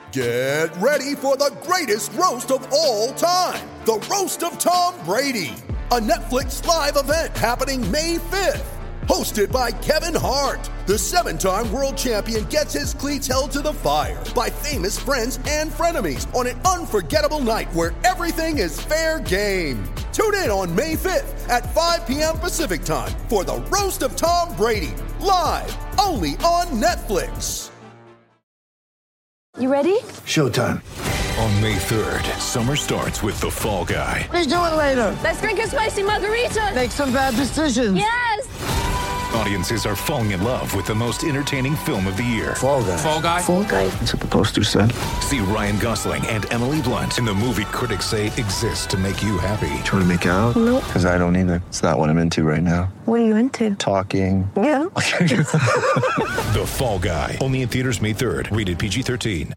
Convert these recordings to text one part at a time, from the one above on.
Get ready for the greatest roast of all time, the Roast of Tom Brady, a Netflix live event happening May 5th. Hosted by Kevin Hart, the 7-time world champion gets his cleats held to the fire by famous friends and frenemies on an unforgettable night where everything is fair game. Tune in on May 5th at 5 p.m. Pacific time for the Roast of Tom Brady, live only on Netflix. You ready? Showtime. On May 3rd, summer starts with The Fall Guy. Let's do it later. Let's drink a spicy margarita. Make some bad decisions. Yes! Audiences are falling in love with the most entertaining film of the year. Fall Guy. Fall Guy? Fall guy. That's what the poster said. See Ryan Gosling and Emily Blunt in the movie critics say exists to make you happy. Trying to make it out? Nope. Because I don't either. It's not what I'm into right now. What are you into? Talking. Yeah. The Fall Guy. Only in theaters May 3rd. Rated PG-13.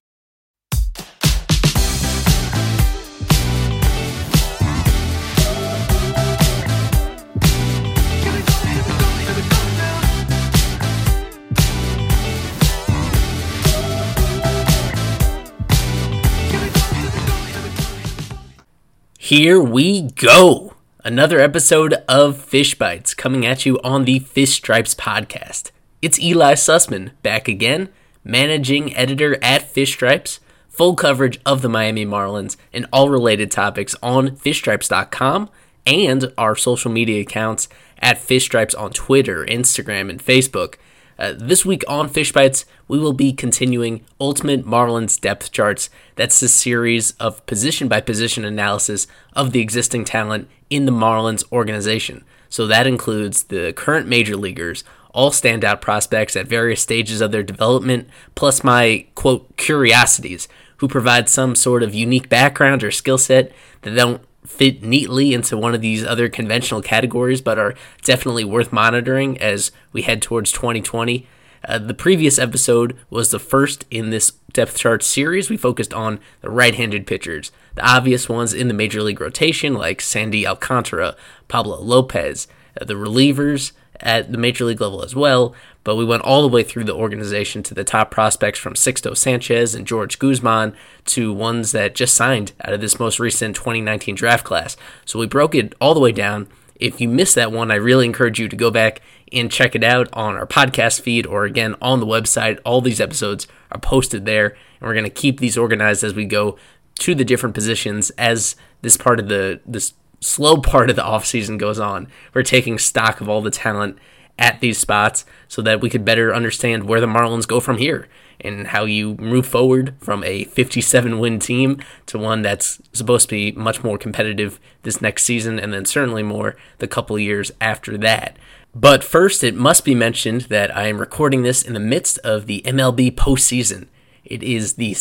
Here we go! Another episode of Fish Bites coming at you on the Fish Stripes podcast. It's Eli Sussman back again, managing editor at Fish Stripes, full coverage of the Miami Marlins and all related topics on fishstripes.com and our social media accounts at Fish Stripes on Twitter, Instagram, and Facebook. This week on Fish Bites, we will be continuing Ultimate Marlins Depth Charts. That's a series of position-by-position analysis of the existing talent in the Marlins organization. So that includes the current major leaguers, all standout prospects at various stages of their development, plus my, quote, curiosities, who provide some sort of unique background or skill set that don't fit neatly into one of these other conventional categories, but are definitely worth monitoring as we head towards 2020. The previous episode was the first in this depth chart series. We focused on the right-handed pitchers, the obvious ones in the major league rotation like Sandy Alcantara, Pablo Lopez, the relievers at the major league level as well, but we went all the way through the organization to the top prospects from Sixto Sanchez and George Guzman to ones that just signed out of this most recent 2019 draft class. So we broke it all the way down. If you missed that one, I really encourage you to go back and check it out on our podcast feed or again on the website. All these episodes are posted there, and we're going to keep these organized as we go to the different positions as this part of this slow part of the offseason goes on. We're taking stock of all the talent at these spots so that we could better understand where the Marlins go from here and how you move forward from a 57-win team to one that's supposed to be much more competitive this next season and then certainly more the couple of years after that. But first, it must be mentioned that I am recording this in the midst of the MLB postseason. It is the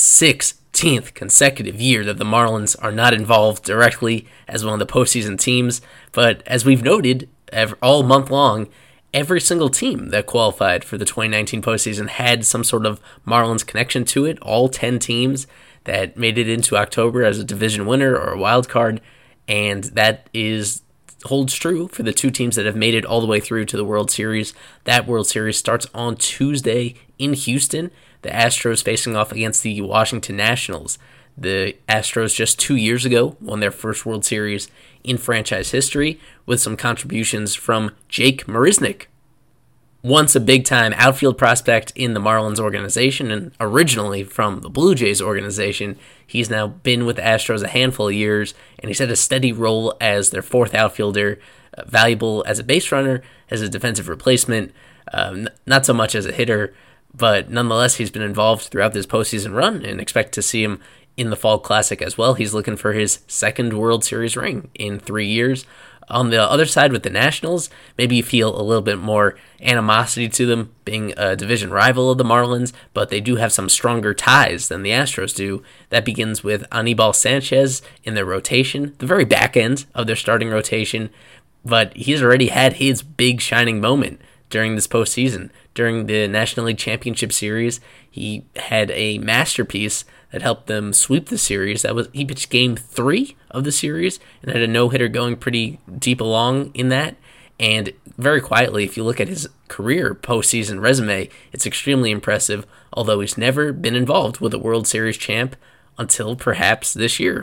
16th consecutive year that the Marlins are not involved directly as one of the postseason teams, but as we've noted all month long, every single team that qualified for the 2019 postseason had some sort of Marlins connection to it. All 10 teams that made it into October as a division winner or a wild card, and that holds true for the two teams that have made it all the way through to the World Series. That World Series starts on Tuesday in Houston. The Astros facing off against the Washington Nationals. The Astros just 2 years ago won their first World Series in franchise history with some contributions from Jake Marisnick. Once a big-time outfield prospect in the Marlins organization and originally from the Blue Jays organization, he's now been with the Astros a handful of years, and he's had a steady role as their fourth outfielder, valuable as a base runner, as a defensive replacement, not so much as a hitter, but nonetheless, he's been involved throughout this postseason run and expect to see him in the Fall Classic as well. He's looking for his second World Series ring in 3 years. On the other side with the Nationals, maybe you feel a little bit more animosity to them being a division rival of the Marlins, but they do have some stronger ties than the Astros do. That begins with Anibal Sanchez in their rotation, the very back end of their starting rotation, but he's already had his big shining moment during this postseason. During the National League Championship Series, he had a masterpiece that helped them sweep the series. He pitched Game 3 of the series and had a no-hitter going pretty deep along in that. And very quietly, if you look at his career postseason resume, it's extremely impressive, although he's never been involved with a World Series champ until perhaps this year.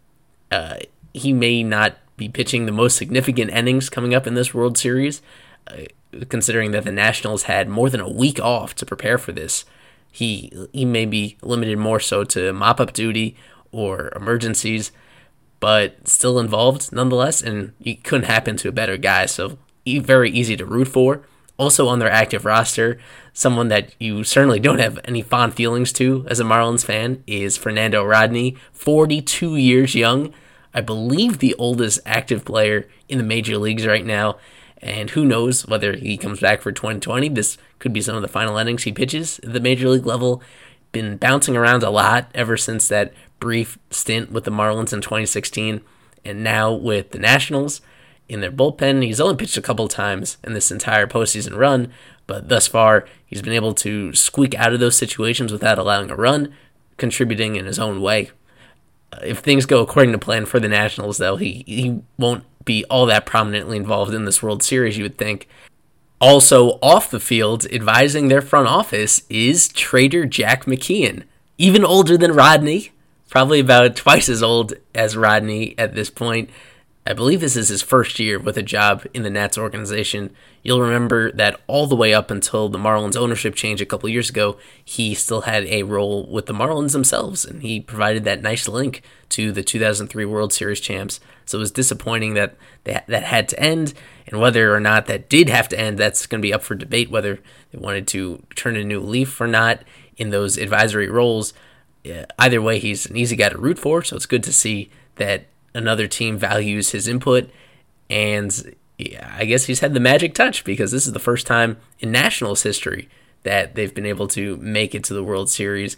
He may not be pitching the most significant innings coming up in this World Series, considering that the Nationals had more than a week off to prepare for this. He may be limited more so to mop-up duty or emergencies, but still involved nonetheless, and it couldn't happen to a better guy, so very easy to root for. Also on their active roster, someone that you certainly don't have any fond feelings to as a Marlins fan is Fernando Rodney, 42 years young. I believe the oldest active player in the major leagues right now, and who knows whether he comes back for 2020. This could be some of the final innings he pitches at the major league level. Been bouncing around a lot ever since that brief stint with the Marlins in 2016, and now with the Nationals in their bullpen. He's only pitched a couple times in this entire postseason run, but thus far he's been able to squeak out of those situations without allowing a run, contributing in his own way. If things go according to plan for the Nationals, though, he won't be all that prominently involved in this World Series, you would think. Also off the field, advising their front office is trader Jack McKeon. Even older than Rodney, probably about twice as old as Rodney at this point. I believe this is his first year with a job in the Nats organization. You'll remember that all the way up until the Marlins ownership change a couple years ago, he still had a role with the Marlins themselves, and he provided that nice link to the 2003 World Series champs. So it was disappointing that that had to end, and whether or not that did have to end, that's going to be up for debate, whether they wanted to turn a new leaf or not in those advisory roles. Either way, he's an easy guy to root for, so it's good to see that another team values his input, and I guess he's had the magic touch because this is the first time in Nationals history that they've been able to make it to the World Series.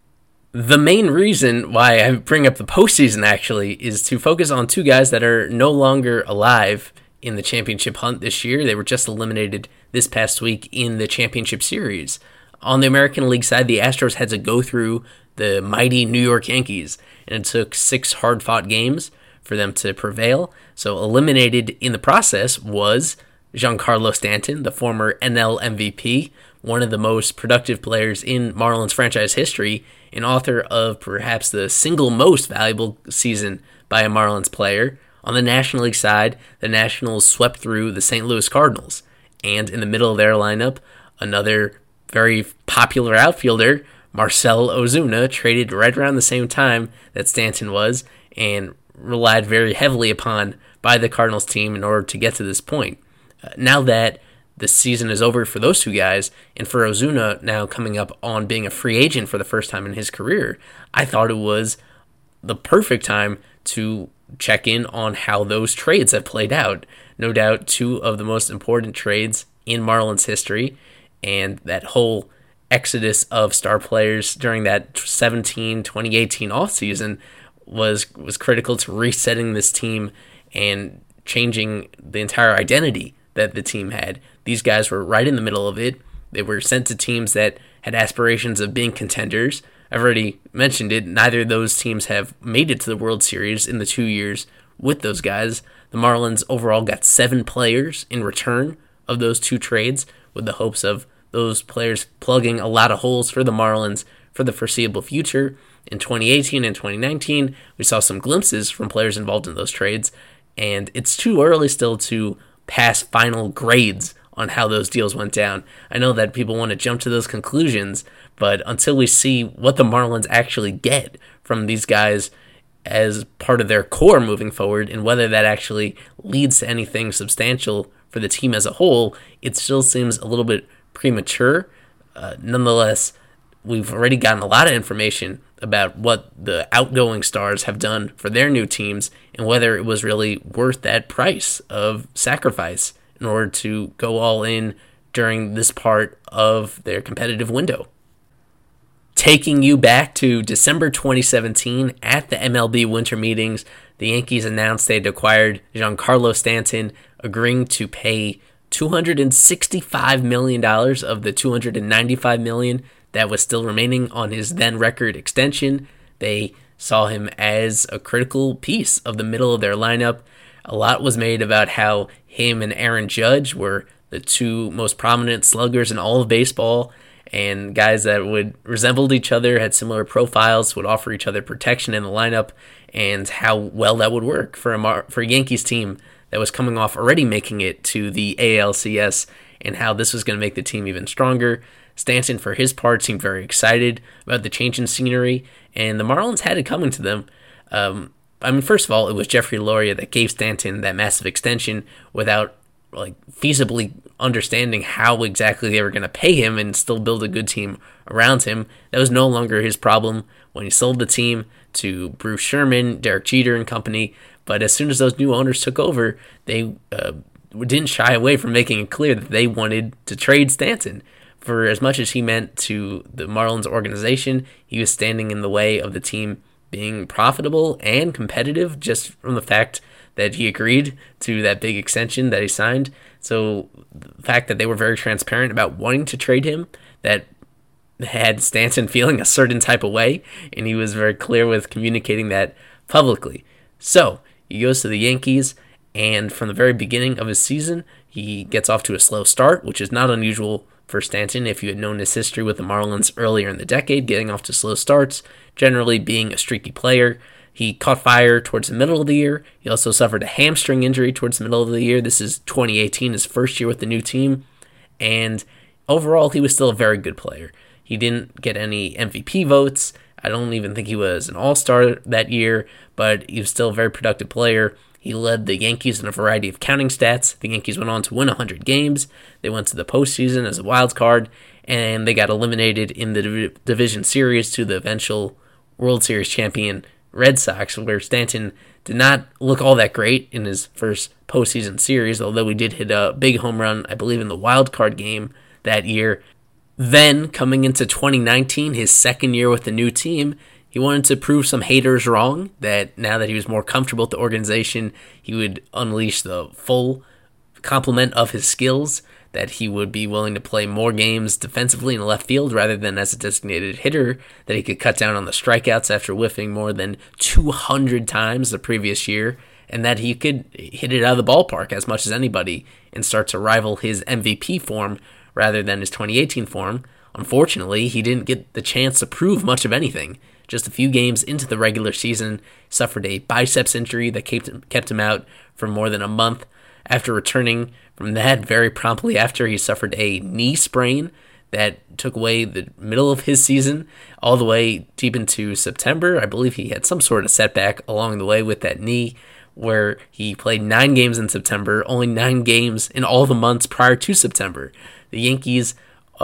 The main reason why I bring up the postseason, actually, is to focus on two guys that are no longer alive in the championship hunt this year. They were just eliminated this past week in the championship series. On the American League side, the Astros had to go through the mighty New York Yankees, and it took 6 hard-fought games for them to prevail. So eliminated in the process was Giancarlo Stanton, the former NL MVP, one of the most productive players in Marlins franchise history, and author of perhaps the single most valuable season by a Marlins player. On the National League side, the Nationals swept through the St. Louis Cardinals, and in the middle of their lineup, another very popular outfielder, Marcell Ozuna, traded right around the same time that Stanton was, and relied very heavily upon by the Cardinals team in order to get to this point. Now that the season is over for those two guys, and for Ozuna now coming up on being a free agent for the first time in his career, I thought it was the perfect time to check in on how those trades have played out. No doubt 2 of the most important trades in Marlins history, and that whole exodus of star players during that 2018 offseason was critical to resetting this team and changing the entire identity that the team had. These guys were right in the middle of it. They were sent to teams that had aspirations of being contenders. I've already mentioned it. Neither of those teams have made it to the World Series in the 2 years with those guys. The Marlins overall got 7 players in return of those 2 trades, with the hopes of those players plugging a lot of holes for the Marlins for the foreseeable future. In 2018 and 2019, we saw some glimpses from players involved in those trades, and it's too early still to pass final grades on how those deals went down. I know that people want to jump to those conclusions, but until we see what the Marlins actually get from these guys as part of their core moving forward, and whether that actually leads to anything substantial for the team as a whole, it still seems a little bit premature. Nonetheless, we've already gotten a lot of information about what the outgoing stars have done for their new teams and whether it was really worth that price of sacrifice in order to go all in during this part of their competitive window. Taking you back to December 2017 at the MLB winter meetings, the Yankees announced they had acquired Giancarlo Stanton, agreeing to pay $265 million of the $295 million that was still remaining on his then record extension. They saw him as a critical piece of the middle of their lineup. A lot was made about how him and Aaron Judge were the two most prominent sluggers in all of baseball, and guys that would resembled each other, had similar profiles, would offer each other protection in the lineup, and how well that would work for a Yankees team that was coming off already making it to the ALCS, and how this was going to make the team even stronger. Stanton, for his part, seemed very excited about the change in scenery, and the Marlins had it coming to them. First of all, it was Jeffrey Loria that gave Stanton that massive extension without feasibly understanding how exactly they were going to pay him and still build a good team around him. That was no longer his problem when he sold the team to Bruce Sherman, Derek Jeter and company. But as soon as those new owners took over, they didn't shy away from making it clear that they wanted to trade Stanton. For as much as he meant to the Marlins organization, he was standing in the way of the team being profitable and competitive just from the fact that he agreed to that big extension that he signed. So the fact that they were very transparent about wanting to trade him, that had Stanton feeling a certain type of way, and he was very clear with communicating that publicly. So he goes to the Yankees, and from the very beginning of his season, he gets off to a slow start, which is not unusual for Stanton. If you had known his history with the Marlins earlier in the decade, getting off to slow starts, generally being a streaky player. He caught fire towards the middle of the year. He also suffered a hamstring injury towards the middle of the year. This is 2018, his first year with the new team. And overall, he was still a very good player. He didn't get any MVP votes. I don't even think he was an all-star that year, but he was still a very productive player. He led the Yankees in a variety of counting stats. The Yankees went on to win 100 games. They went to the postseason as a wild card, and they got eliminated in the division series to the eventual World Series champion Red Sox, where Stanton did not look all that great in his first postseason series, although he did hit a big home run, I believe, in the wild card game that year. Then, coming into 2019, his second year with the new team, he wanted to prove some haters wrong, that now that he was more comfortable with the organization, he would unleash the full complement of his skills, that he would be willing to play more games defensively in left field rather than as a designated hitter, that he could cut down on the strikeouts after whiffing more than 200 times the previous year, and that he could hit it out of the ballpark as much as anybody and start to rival his MVP form rather than his 2018 form. Unfortunately, he didn't get the chance to prove much of anything. Just a few games into the regular season, suffered a biceps injury that kept him out for more than a month. After returning from that, very promptly after, he suffered a knee sprain that took away the middle of his season all the way deep into September. I believe he had some sort of setback along the way with that knee, where he played 9 games in September, only 9 games in all the months prior to September. The Yankees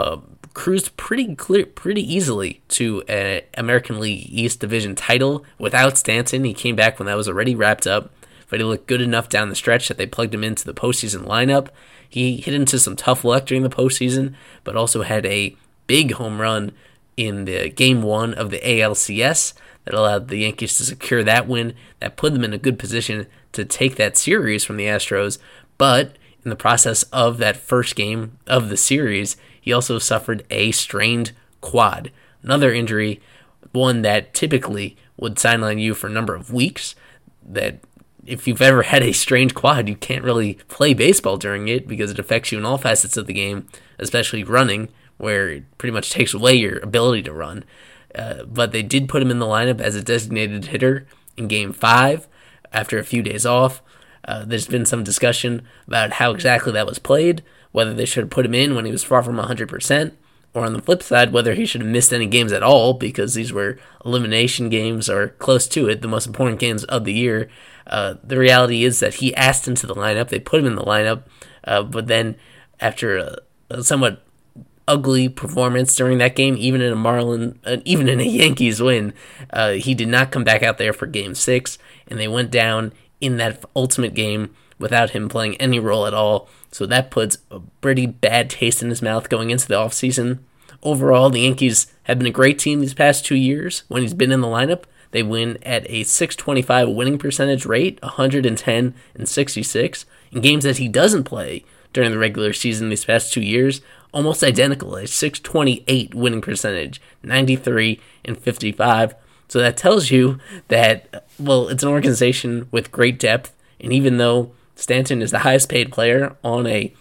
cruised pretty easily to an American League East Division title without Stanton. He came back when that was already wrapped up, but he looked good enough down the stretch that they plugged him into the postseason lineup. He hit into some tough luck during the postseason, but also had a big home run in the Game 1 of the ALCS that allowed the Yankees to secure that win. That put them in a good position to take that series from the Astros, but in the process of that first game of the series, he also suffered a strained quad. Another injury, one that typically would sideline you for a number of weeks, that if you've ever had a strained quad, you can't really play baseball during it because it affects you in all facets of the game, especially running, where it pretty much takes away your ability to run. But they did put him in the lineup as a designated hitter in Game 5 after a few days off. There's been some discussion about how exactly that was played, whether they should have put him in when he was far from 100%, or on the flip side, whether he should have missed any games at all, because these were elimination games or close to it, the most important games of the year. The reality is that he asked into the lineup. They put him in the lineup, but then after a somewhat ugly performance during that game, even in a Yankees win, he did not come back out there for Game 6, and they went down in that ultimate game without him playing any role at all. So that puts a pretty bad taste in his mouth going into the offseason. Overall, the Yankees have been a great team these past 2 years. When he's been in the lineup, they win at a .625 winning percentage rate, 110 and 66. In games that he doesn't play during the regular season these past 2 years, almost identical, a .628 winning percentage, 93 and 55. So that tells you that, well, it's an organization with great depth And even though Stanton is the highest paid player on a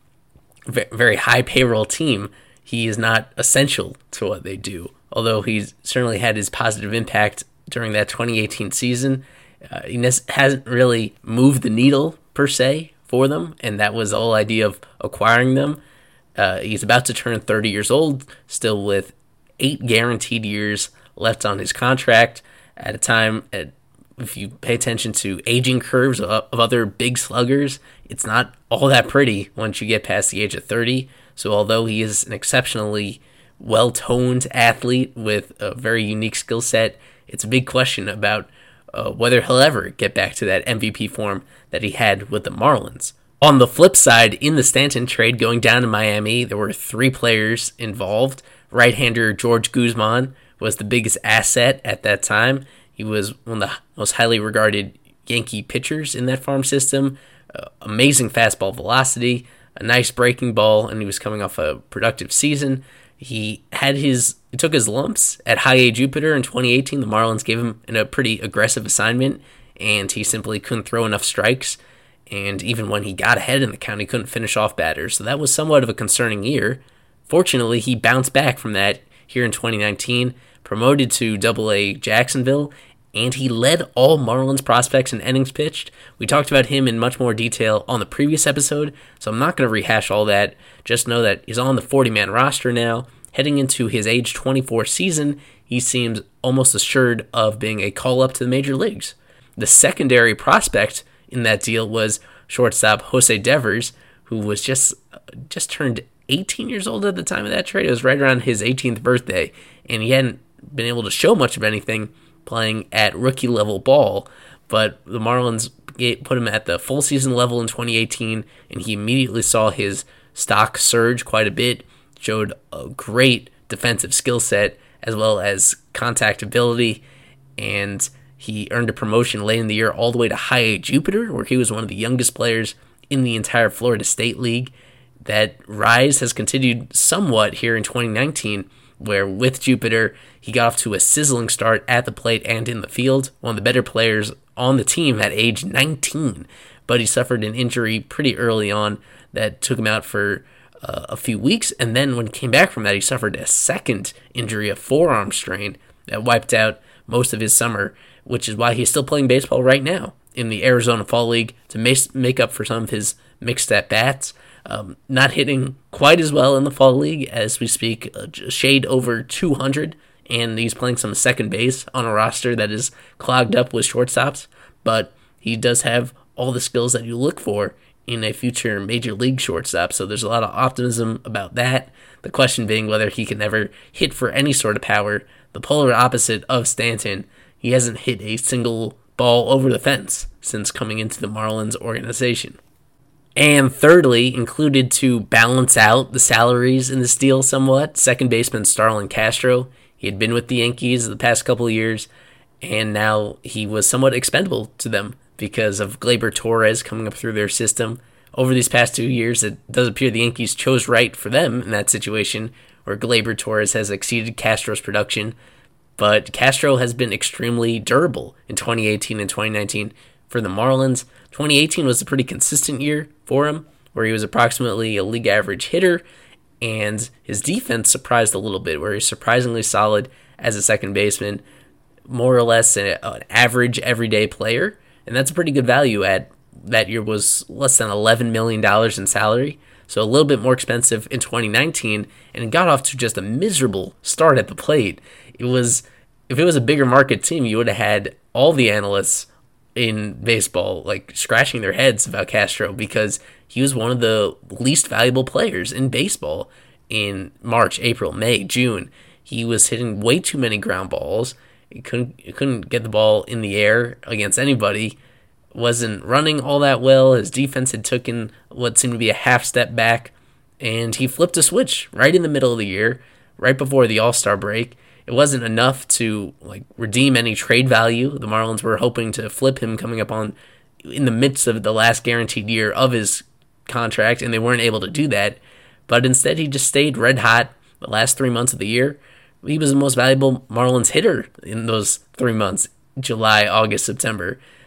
very high payroll team, he is not essential to what they do. Although he's certainly had his positive impact during that 2018 season, he hasn't really moved the needle per se for them, and that was the whole idea of acquiring them. He's about to turn 30 years old, still with 8 guaranteed years left on his contract at a time, if you pay attention to aging curves of other big sluggers, it's not all that pretty once you get past the age of 30. So although he is an exceptionally well-toned athlete with a very unique skill set, it's a big question about whether he'll ever get back to that MVP form that he had with the Marlins. On the flip side, in the Stanton trade going down to Miami, there were 3 players involved. Right-hander George Guzman was the biggest asset at that time. He was one of the most highly regarded Yankee pitchers in that farm system. Amazing fastball velocity, a nice breaking ball, and he was coming off a productive season. He took his lumps at High A Jupiter in 2018. The Marlins gave him a pretty aggressive assignment, and he simply couldn't throw enough strikes. And even when he got ahead in the count, he couldn't finish off batters. So that was somewhat of a concerning year. Fortunately, he bounced back from that here in 2019, promoted to Double-A Jacksonville, and he led all Marlins prospects in innings pitched. We talked about him in much more detail on the previous episode, so I'm not going to rehash all that. Just know that he's on the 40-man roster now. Heading into his age 24 season, he seems almost assured of being a call-up to the major leagues. The secondary prospect in that deal was shortstop Jose Devers, who was just turned 18 years old at the time of that trade. It was right around his 18th birthday, and he hadn't been able to show much of anything playing at rookie level ball, but the Marlins put him at the full season level in 2018, and he immediately saw his stock surge quite a bit, showed a great defensive skill set as well as contact ability, and he earned a promotion late in the year all the way to High A Jupiter, where he was one of the youngest players in the entire Florida State League. That rise has continued somewhat here in 2019, where with Jupiter, he got off to a sizzling start at the plate and in the field, one of the better players on the team at age 19, but he suffered an injury pretty early on that took him out for a few weeks, and then when he came back from that, he suffered a second injury, a forearm strain, that wiped out most of his summer, which is why he's still playing baseball right now in the Arizona Fall League to make up for some of his mixed at-bats. Not hitting quite as well in the Fall League as we speak, a shade over 200, and he's playing some second base on a roster that is clogged up with shortstops, but he does have all the skills that you look for in a future major league shortstop, so there's a lot of optimism about that. The question being whether he can ever hit for any sort of power. The polar opposite of Stanton, he hasn't hit a single ball over the fence since coming into the Marlins organization. And thirdly, included to balance out the salaries in this deal somewhat, second baseman Starlin Castro. He had been with the Yankees the past couple of years, and now he was somewhat expendable to them because of Gleyber Torres coming up through their system. Over these past 2 years, it does appear the Yankees chose right for them in that situation, where Gleyber Torres has exceeded Castro's production, but Castro has been extremely durable in 2018 and 2019 for the Marlins. 2018 was a pretty consistent year for him, where he was approximately a league average hitter, and his defense surprised a little bit, where he's surprisingly solid as a second baseman, more or less an average everyday player, and that's a pretty good value add. That year was less than $11 million in salary, so a little bit more expensive in 2019, and it got off to just a miserable start at the plate. If it was a bigger market team, you would have had all the analysts in baseball like scratching their heads about Castro, because he was one of the least valuable players in baseball in March, April, May, June. He was hitting way too many ground balls. He couldn't get the ball in the air against anybody. Wasn't running all that well. His defense had taken what seemed to be a half step back, and he flipped a switch right in the middle of the year, right before the All-Star break. It wasn't enough to redeem any trade value. The Marlins were hoping to flip him coming up on in the midst of the last guaranteed year of his contract, and they weren't able to do that. But instead, he just stayed red hot the last 3 months of the year. He was the most valuable Marlins hitter in those 3 months, July, August, September.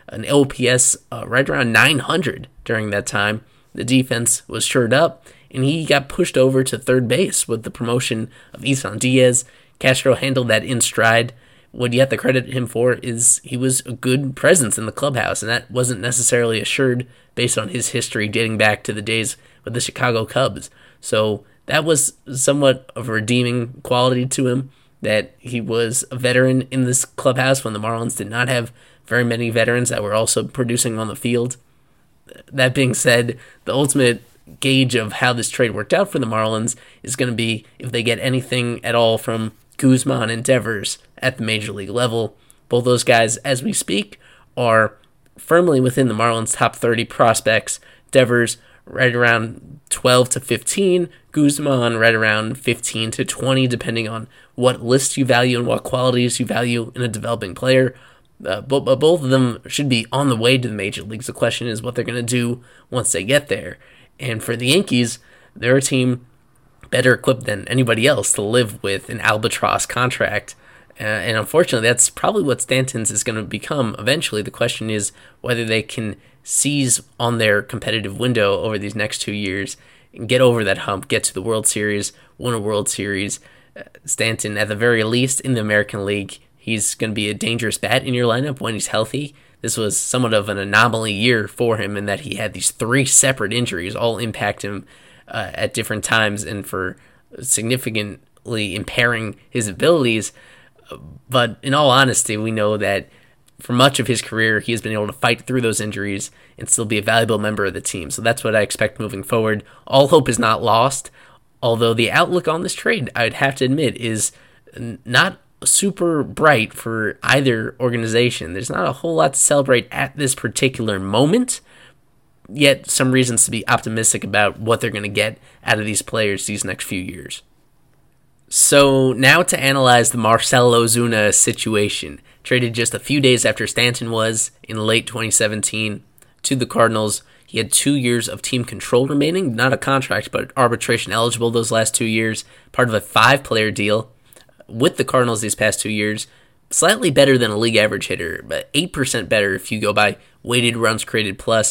an OPS right around 900 during that time. The defense was shored up, and he got pushed over to third base with the promotion of Isan Diaz. Castro handled that in stride. What you have to credit him for is he was a good presence in the clubhouse, and that wasn't necessarily assured based on his history dating back to the days with the Chicago Cubs. So that was somewhat of a redeeming quality to him, that he was a veteran in this clubhouse when the Marlins did not have very many veterans that were also producing on the field. That being said, the ultimate gauge of how this trade worked out for the Marlins is going to be if they get anything at all from Guzman and Devers at the major league level. Both those guys, as we speak, are firmly within the Marlins' top 30 prospects. Devers right around 12 to 15, Guzman right around 15 to 20, depending on what lists you value and what qualities you value in a developing player. But both of them should be on the way to the major leagues. The question is what they're going to do once they get there. And for the Yankees, they're a team better equipped than anybody else to live with an albatross contract. And unfortunately, that's probably what Stanton's is going to become eventually. The question is whether they can seize on their competitive window over these next 2 years and get over that hump, get to the World Series, win a World Series. Stanton, at the very least, in the American League, he's going to be a dangerous bat in your lineup when he's healthy. This was somewhat of an anomaly year for him in that he had these 3 separate injuries all impact him at different times and for significantly impairing his abilities. But in all honesty, we know that for much of his career, he has been able to fight through those injuries and still be a valuable member of the team. So that's what I expect moving forward. All hope is not lost, although the outlook on this trade, I'd have to admit, is not super bright for either organization. There's not a whole lot to celebrate at this particular moment, yet some reasons to be optimistic about what they're going to get out of these players these next few years. So now to analyze the Marcell Ozuna situation. Traded just a few days after Stanton was, in late 2017, to the Cardinals. He had 2 years of team control remaining, not a contract, but arbitration eligible those last 2 years, part of a 5-player deal with the Cardinals these past 2 years. Slightly better than a league average hitter, but 8% better if you go by weighted runs created plus,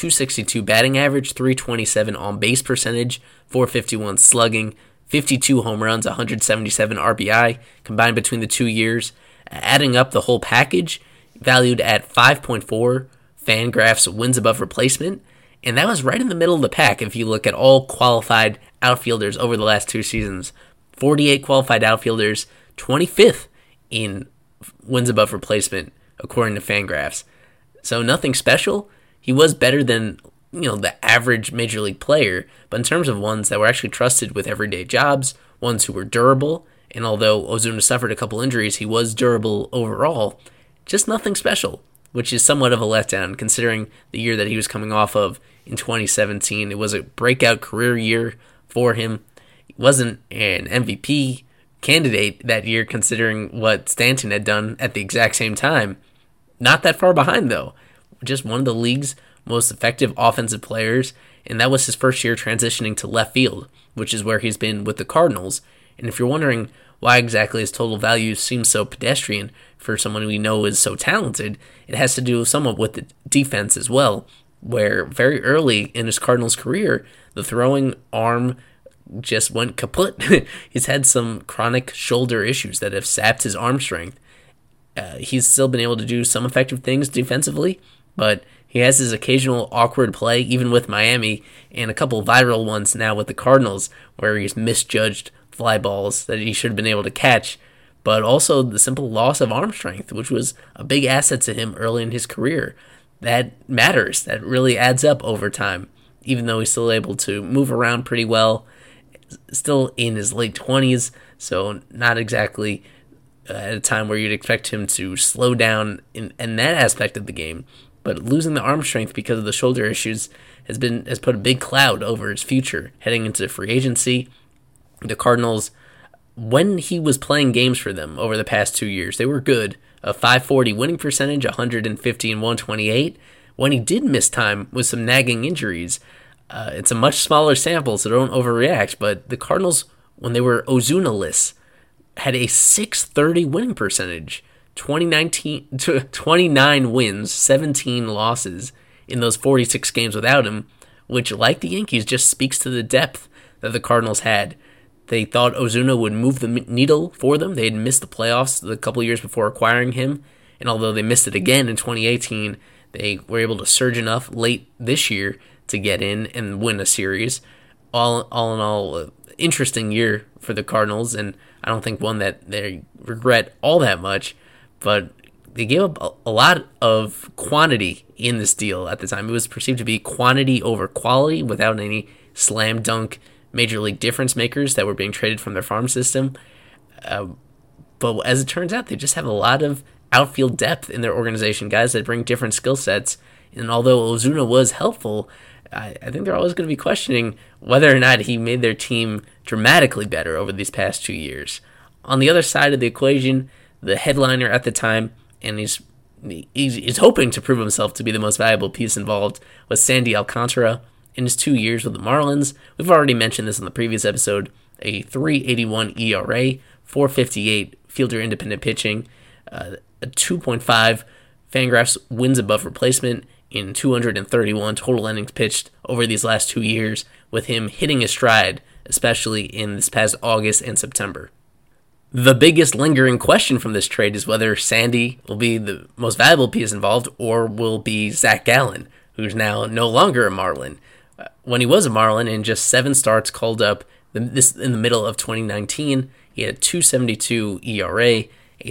262 batting average, 327 on base percentage, 451 slugging, 52 home runs, 177 RBI combined between the 2 years. Adding up the whole package, valued at 5.4 Fangraphs wins above replacement, and that was right in the middle of the pack if you look at all qualified outfielders over the last 2 seasons. 48 qualified outfielders, 25th in wins above replacement according to Fangraphs. So nothing special. He was better than the average major league player, but in terms of ones that were actually trusted with everyday jobs, ones who were durable, and although Ozuna suffered a couple injuries, he was durable overall, just nothing special, which is somewhat of a letdown considering the year that he was coming off of in 2017. It was a breakout career year for him. He wasn't an MVP candidate that year considering what Stanton had done at the exact same time. Not that far behind though. Just one of the league's most effective offensive players, and that was his first year transitioning to left field, which is where he's been with the Cardinals. And if you're wondering why exactly his total value seems so pedestrian for someone we know is so talented, it has to do somewhat with the defense as well, where very early in his Cardinals career, the throwing arm just went kaput. He's had some chronic shoulder issues that have sapped his arm strength. He's still been able to do some effective things defensively, but he has his occasional awkward play, even with Miami, and a couple viral ones now with the Cardinals, where he's misjudged fly balls that he should have been able to catch, but also the simple loss of arm strength, which was a big asset to him early in his career. That matters. That really adds up over time, even though he's still able to move around pretty well, still in his late 20s, so not exactly at a time where you'd expect him to slow down in that aspect of the game. But losing the arm strength because of the shoulder issues has put a big cloud over his future heading into free agency. The Cardinals, when he was playing games for them over the past 2 years, they were good. A .540 winning percentage, 150 and 128. When he did miss time with some nagging injuries, it's a much smaller sample, so don't overreact. But the Cardinals, when they were Ozuna-less, had a .630 winning percentage, 29 wins, 17 losses in those 46 games without him, which, like the Yankees, just speaks to the depth that the Cardinals had. They thought Ozuna would move the needle for them. They had missed the playoffs a couple years before acquiring him, and although they missed it again in 2018, they were able to surge enough late this year to get in and win a series. All in all, interesting year for the Cardinals, and I don't think one that they regret all that much, but they gave up a lot of quantity in this deal at the time. It was perceived to be quantity over quality without any slam dunk major league difference makers that were being traded from their farm system. But as it turns out, they just have a lot of outfield depth in their organization, guys that bring different skill sets. And although Ozuna was helpful, I think they're always going to be questioning whether or not he made their team dramatically better over these past 2 years. On the other side of the equation, the headliner at the time, and he's hoping to prove himself to be the most valuable piece involved, was Sandy Alcantara. In his 2 years with the Marlins, we've already mentioned this in the previous episode, a 3.81 ERA, 4.58 fielder independent pitching, a 2.5 Fangraphs wins above replacement in 231 total innings pitched over these last 2 years, with him hitting his stride, especially in this past August and September. The biggest lingering question from this trade is whether Sandy will be the most valuable piece involved or will be Zach Gallen, who's now no longer a Marlin. When he was a Marlin, in just 7 starts called up in the middle of 2019, he had a 2.72 ERA, a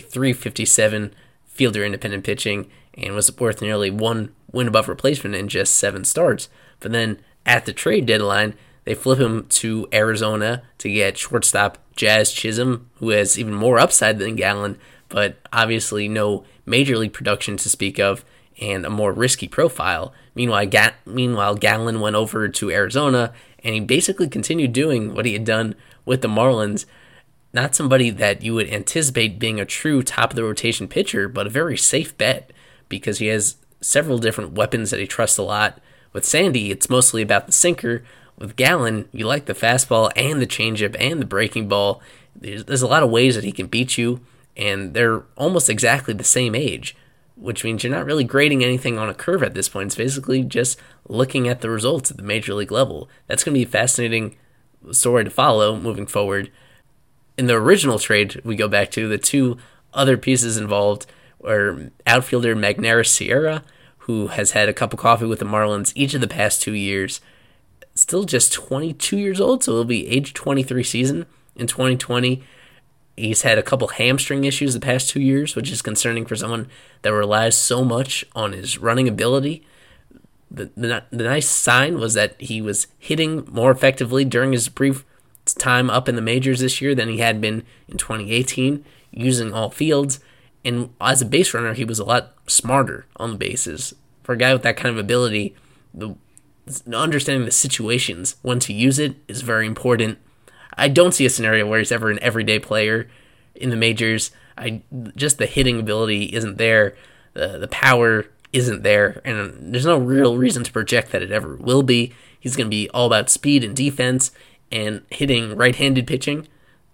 3.57 fielder independent pitching, and was worth nearly 1 win above replacement in just 7 starts. But then at the trade deadline, they flip him to Arizona to get shortstop Jazz Chisholm, who has even more upside than Gallen, but obviously no major league production to speak of and a more risky profile. Meanwhile, Gallen went over to Arizona, and he basically continued doing what he had done with the Marlins. Not somebody that you would anticipate being a true top-of-the-rotation pitcher, but a very safe bet because he has several different weapons that he trusts a lot. With Sandy, it's mostly about the sinker. With Gallen, you like the fastball and the changeup and the breaking ball. There's a lot of ways that he can beat you, and they're almost exactly the same age, which means you're not really grading anything on a curve at this point. It's basically just looking at the results at the major league level. That's going to be a fascinating story to follow moving forward. In the original trade we go back to, the 2 other pieces involved were outfielder Magneuris Sierra, who has had a cup of coffee with the Marlins each of the past 2 years. Still just 22 years old, so it'll be age 23 season in 2020. He's had a couple hamstring issues the past 2 years, which is concerning for someone that relies so much on his running ability. The nice sign was that he was hitting more effectively during his brief time up in the majors this year than he had been in 2018, using all fields. And as a base runner, he was a lot smarter on the bases. For a guy with that kind of ability, understanding the situations when to use it is very important. I don't see a scenario where he's ever an everyday player in the majors. Just the hitting ability isn't there. The power isn't there. And there's no real reason to project that it ever will be. He's going to be all about speed and defense and hitting right-handed pitching.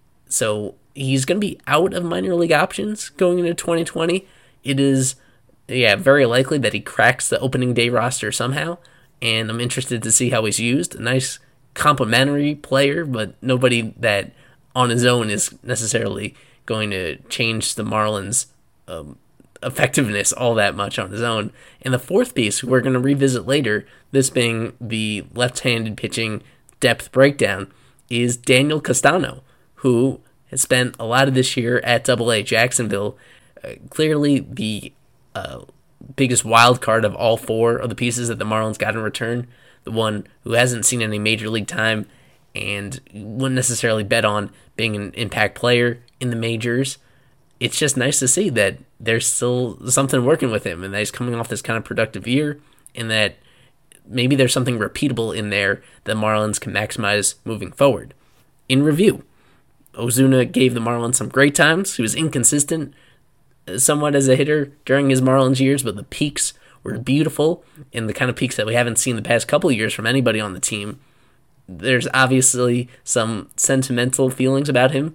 So he's going to be out of minor league options going into 2020. It is, very likely that he cracks the opening day roster somehow. And I'm interested to see how he's used. A nice complimentary player, but nobody that on his own is necessarily going to change the Marlins' effectiveness all that much on his own. And the 4th piece we're going to revisit later, this being the left-handed pitching depth breakdown, is Daniel Castano, who has spent a lot of this year at AA Jacksonville. Clearly the biggest wild card of all 4 of the pieces that the Marlins got in return, the one who hasn't seen any major league time and wouldn't necessarily bet on being an impact player in the majors. It's just nice to see that there's still something working with him and that he's coming off this kind of productive year and that maybe there's something repeatable in there that Marlins can maximize moving forward. In review, Ozuna gave the Marlins some great times. He was inconsistent somewhat as a hitter during his Marlins years, but the peaks were beautiful and the kind of peaks that we haven't seen the past couple of years from anybody on the team. There's obviously some sentimental feelings about him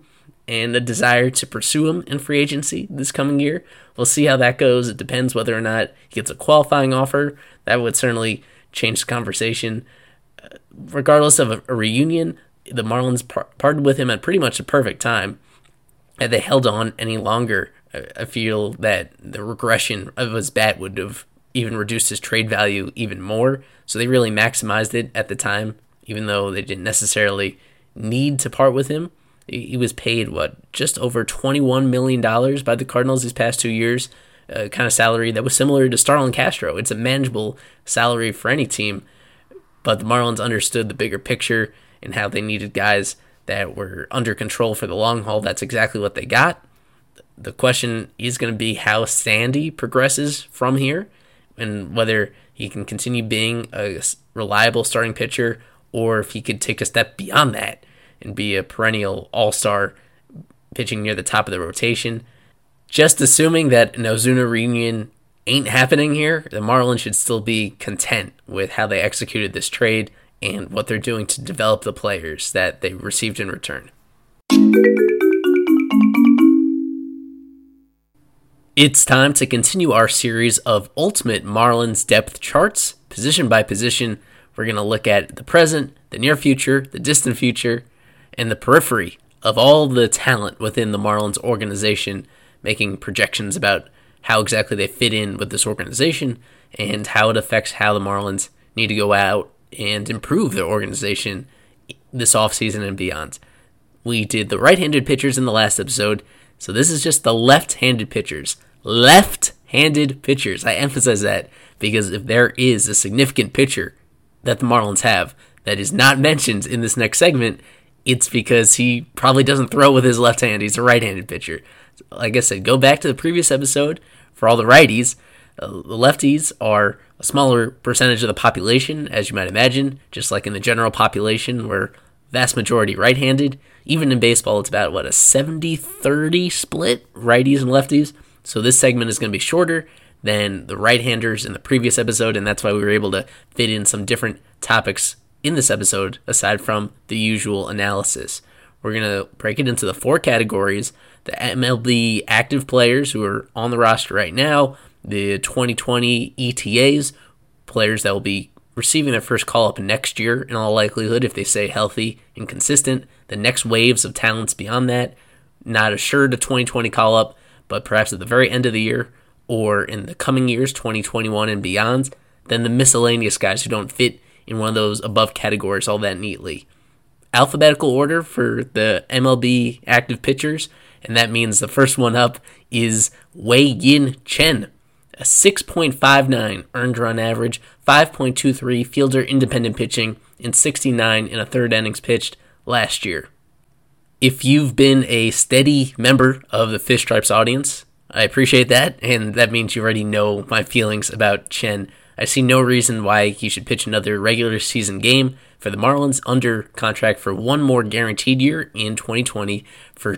and a desire to pursue him in free agency this coming year. We'll see how that goes. It depends whether or not he gets a qualifying offer. That would certainly change the conversation. Regardless of a reunion, the Marlins parted with him at pretty much the perfect time. Had they held on any longer, I feel that the regression of his bat would have even reduced his trade value even more. So they really maximized it at the time, even though they didn't necessarily need to part with him. He was paid, just over $21 million by the Cardinals these past 2 years, kind of salary that was similar to Starlin Castro. It's a manageable salary for any team, but the Marlins understood the bigger picture and how they needed guys that were under control for the long haul. That's exactly what they got. The question is going to be how Sandy progresses from here and whether he can continue being a reliable starting pitcher or if he could take a step beyond that and be a perennial all-star pitching near the top of the rotation. Just assuming that an Ozuna reunion ain't happening here, the Marlins should still be content with how they executed this trade and what they're doing to develop the players that they received in return. It's time to continue our series of Ultimate Marlins depth charts, position by position. We're going to look at the present, the near future, the distant future, and the periphery of all the talent within the Marlins organization, making projections about how exactly they fit in with this organization and how it affects how the Marlins need to go out and improve their organization this offseason and beyond. We did the right-handed pitchers in the last episode, so this is just the left-handed pitchers. Left-handed pitchers. I emphasize that because if there is a significant pitcher that the Marlins have that is not mentioned in this next segment, it's because he probably doesn't throw with his left hand. He's a right-handed pitcher. Like I said, go back to the previous episode for all the righties. The lefties are a smaller percentage of the population, as you might imagine, just like in the general population, we're vast majority right-handed. Even in baseball, it's about, a 70-30 split, righties and lefties. So this segment is going to be shorter than the right-handers in the previous episode, and that's why we were able to fit in some different topics in this episode, aside from the usual analysis. We're going to break it into the 4 categories: the MLB active players who are on the roster right now, the 2020 ETAs, players that will be receiving their first call-up next year in all likelihood if they stay healthy and consistent, the next waves of talents beyond that, not assured a 2020 call-up, but perhaps at the very end of the year or in the coming years, 2021 and beyond, then the miscellaneous guys who don't fit in one of those above categories all that neatly. Alphabetical order for the MLB active pitchers, and that means the first one up is Wei-Yin Chen, a 6.59 earned run average, 5.23 fielder independent pitching, and 69 in a third innings pitched last year. If you've been a steady member of the Fish Stripes audience, I appreciate that, and that means you already know my feelings about Chen. I see no reason why he should pitch another regular season game for the Marlins under contract for one more guaranteed year in 2020 for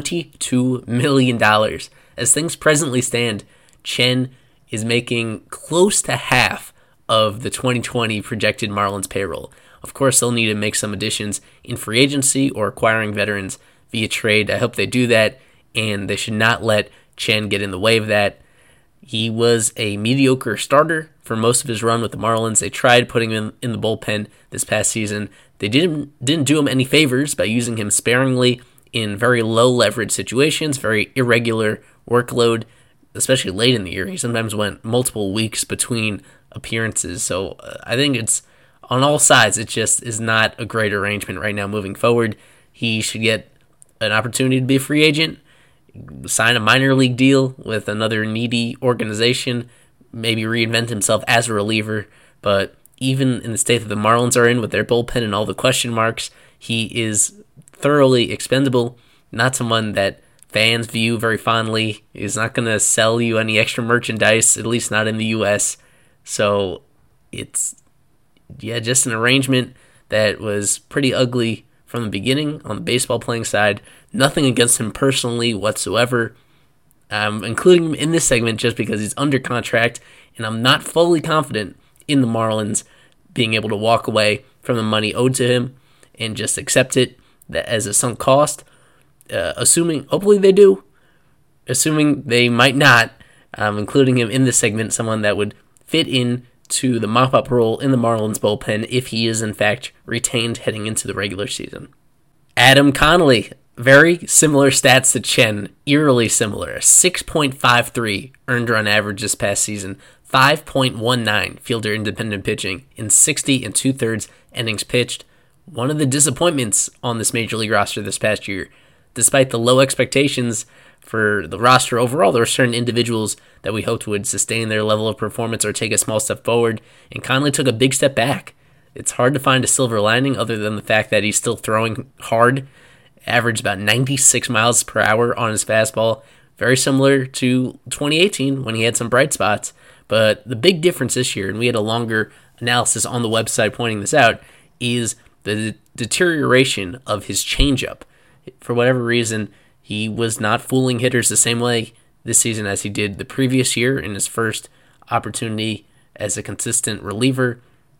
$22 million. As things presently stand, Chen is making close to half of the 2020 projected Marlins payroll. Of course, they'll need to make some additions in free agency or acquiring veterans via trade. I hope they do that, and they should not let Chen get in the way of that. He was a mediocre starter for most of his run with the Marlins. They tried putting him in the bullpen this past season. They didn't do him any favors by using him sparingly in very low leverage situations, very irregular workload, especially late in the year. He sometimes went multiple weeks between appearances. So I think it's on all sides, it just is not a great arrangement right now moving forward. He should get an opportunity to be a free agent, sign a minor league deal with another needy organization, maybe reinvent himself as a reliever. But even in the state that the Marlins are in with their bullpen and all the question marks, he is thoroughly expendable, not someone that fans view very fondly. He's not going to sell you any extra merchandise, at least not in the U.S. So it's, just an arrangement that was pretty ugly from the beginning on the baseball playing side. Nothing against him personally whatsoever. I'm including him in this segment just because he's under contract, and I'm not fully confident in the Marlins being able to walk away from the money owed to him and just accept it as a sunk cost. hopefully they do, assuming they might not, including him in this segment, someone that would fit in to the mop-up role in the Marlins bullpen if he is in fact retained heading into the regular season. Adam Connolly, very similar stats to Chen, eerily similar. A 6.53 earned run average this past season, 5.19 fielder independent pitching in 60 2/3 innings pitched. One of the disappointments on this major league roster this past year. Despite the low expectations for the roster overall, there were certain individuals that we hoped would sustain their level of performance or take a small step forward, and Connolly took a big step back. It's hard to find a silver lining other than the fact that he's still throwing hard, averaged about 96 miles per hour on his fastball, very similar to 2018 when he had some bright spots. But the big difference this year, and we had a longer analysis on the website pointing this out, is the deterioration of his changeup. For whatever reason, he was not fooling hitters the same way this season as he did the previous year in his first opportunity as a consistent reliever.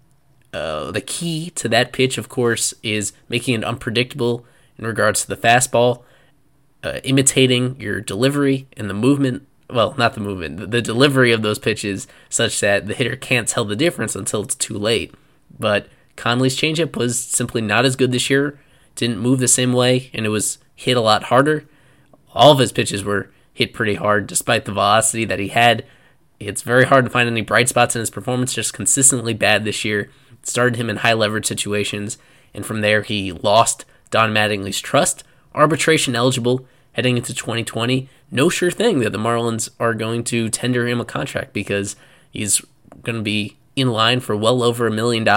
The key to that pitch, of course, is making it unpredictable in regards to the fastball, imitating your delivery and the movement. Well, not the movement, the delivery of those pitches such that the hitter can't tell the difference until it's too late. But Connolly's changeup was simply not as good this year, didn't move the same way, and it was hit a lot harder. All of his pitches were hit pretty hard despite the velocity that he had. It's very hard to find any bright spots in his performance, just consistently bad this year. It started him in high leverage situations, and from there he lost Don Mattingly's trust, arbitration eligible heading into 2020. No sure thing that the Marlins are going to tender him a contract because he's going to be in line for well over $1 million.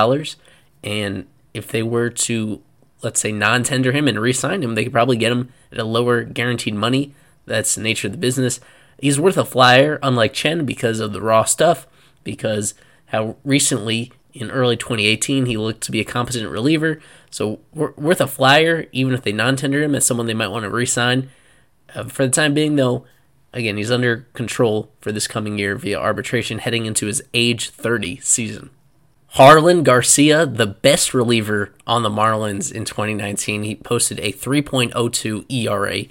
And if they were to, let's say, non-tender him and re-sign him, they could probably get him at a lower guaranteed money. That's the nature of the business. He's worth a flyer, unlike Chen, because of the raw stuff, because how recently, in early 2018, he looked to be a competent reliever. So worth a flyer, even if they non-tender him as someone they might want to re-sign. For the time being, though, again, he's under control for this coming year via arbitration heading into his age 30 season. Harlan Garcia, the best reliever on the Marlins in 2019. He posted a 3.02 ERA,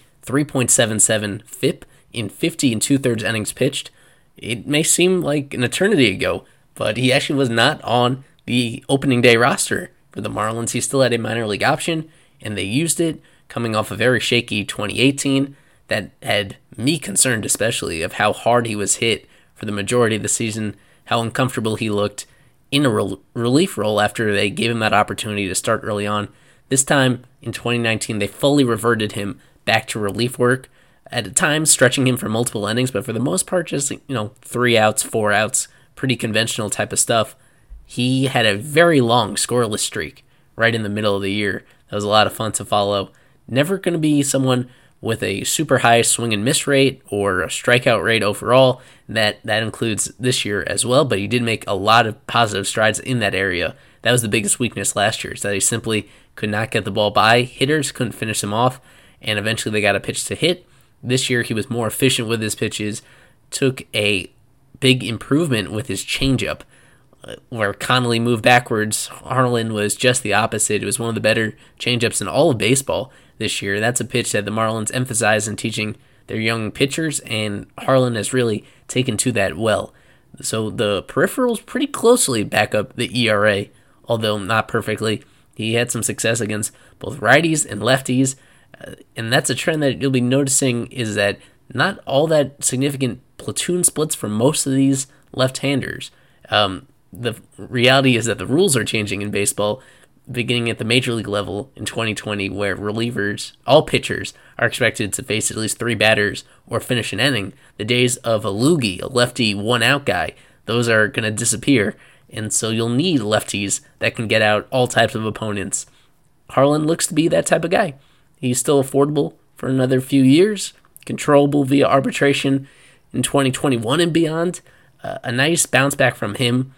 3.77 FIP in 50 2/3 innings pitched. It may seem like an eternity ago, but he actually was not on the opening day roster for the Marlins. He still had a minor league option, and they used it, coming off a very shaky 2018 that had me concerned, especially of how hard he was hit for the majority of the season, how uncomfortable he looked in a relief role after they gave him that opportunity to start early on. This time in 2019, they fully reverted him back to relief work, at times stretching him for multiple innings, but for the most part, just 3 outs, 4 outs, pretty conventional type of stuff. He had a very long scoreless streak right in the middle of the year. That was a lot of fun to follow. Never going to be someone with a super high swing and miss rate or a strikeout rate overall. That includes this year as well, but he did make a lot of positive strides in that area. That was the biggest weakness last year, is that he simply could not get the ball by hitters, couldn't finish them off, and eventually they got a pitch to hit. This year he was more efficient with his pitches, took a big improvement with his changeup. Where Connolly moved backwards, Harlan was just the opposite. It was one of the better changeups in all of baseball this year. That's a pitch that the Marlins emphasize in teaching their young pitchers, and Harlan has really taken to that well. So the peripherals pretty closely back up the ERA, although not perfectly. He had some success against both righties and lefties, and that's a trend that you'll be noticing, is that not all that significant platoon splits for most of these left-handers. The reality is that the rules are changing in baseball, beginning at the major league level in 2020, where relievers, all pitchers, are expected to face at least 3 batters or finish an inning. The days of a loogie, a lefty one-out guy, those are going to disappear, and so you'll need lefties that can get out all types of opponents. Harlan looks to be that type of guy. He's still affordable for another few years, controllable via arbitration in 2021 and beyond. A nice bounce back from him.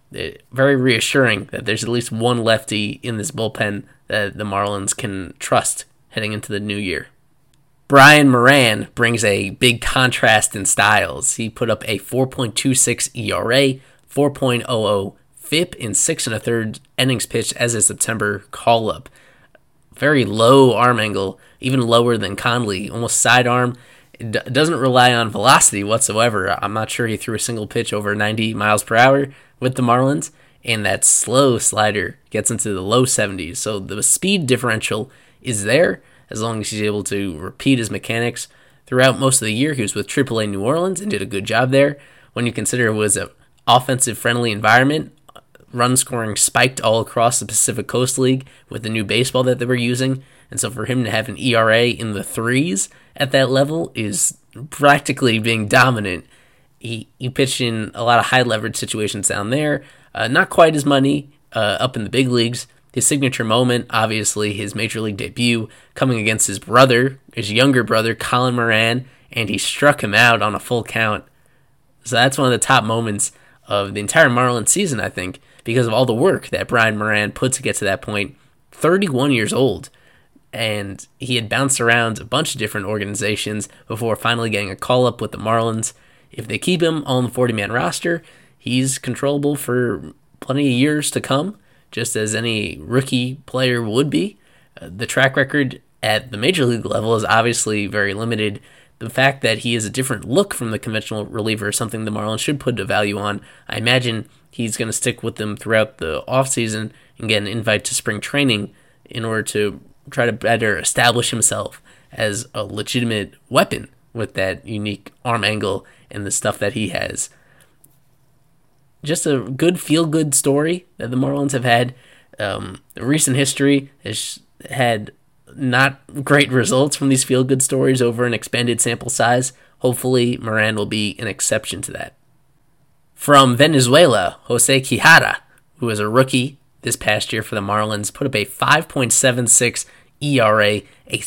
Very reassuring that there's at least one lefty in this bullpen that the Marlins can trust heading into the new year. Brian Moran brings a big contrast in styles. He put up a 4.26 ERA, 4.00 FIP in 6 1/3 innings pitched as a September call-up. very low arm angle, even lower than Conley, almost sidearm. It doesn't rely on velocity whatsoever. I'm not sure he threw a single pitch over 90 miles per hour with the Marlins, and that slow slider gets into the low 70s. So the speed differential is there as long as he's able to repeat his mechanics throughout most of the year. He was with AAA New Orleans and did a good job there. When you consider it was an offensive-friendly environment, run scoring spiked all across the Pacific Coast League with the new baseball that they were using. And so for him to have an ERA in the threes at that level is practically being dominant. He pitched in a lot of high leverage situations down there. Not quite as many up in the big leagues. His signature moment, obviously, his major league debut coming against his brother, his younger brother, Colin Moran, and he struck him out on a full count. So that's one of the top moments of the entire Marlins season, I think, because of all the work that Brian Moran put to get to that point. 31 years old, and he had bounced around a bunch of different organizations before finally getting a call-up with the Marlins. If they keep him on the 40-man roster, he's controllable for plenty of years to come, just as any rookie player would be. The track record at the major league level is obviously very limited. The fact that he is a different look from the conventional reliever is something the Marlins should put a value on. I imagine he's going to stick with them throughout the offseason and get an invite to spring training in order to try to better establish himself as a legitimate weapon with that unique arm angle and the stuff that he has. Just a good feel-good story that the Marlins have had. The recent history has had not great results from these feel-good stories over an expanded sample size. Hopefully, Moran will be an exception to that. From Venezuela, Jose Quijada, who was a rookie this past year for the Marlins, put up a 5.76 ERA, a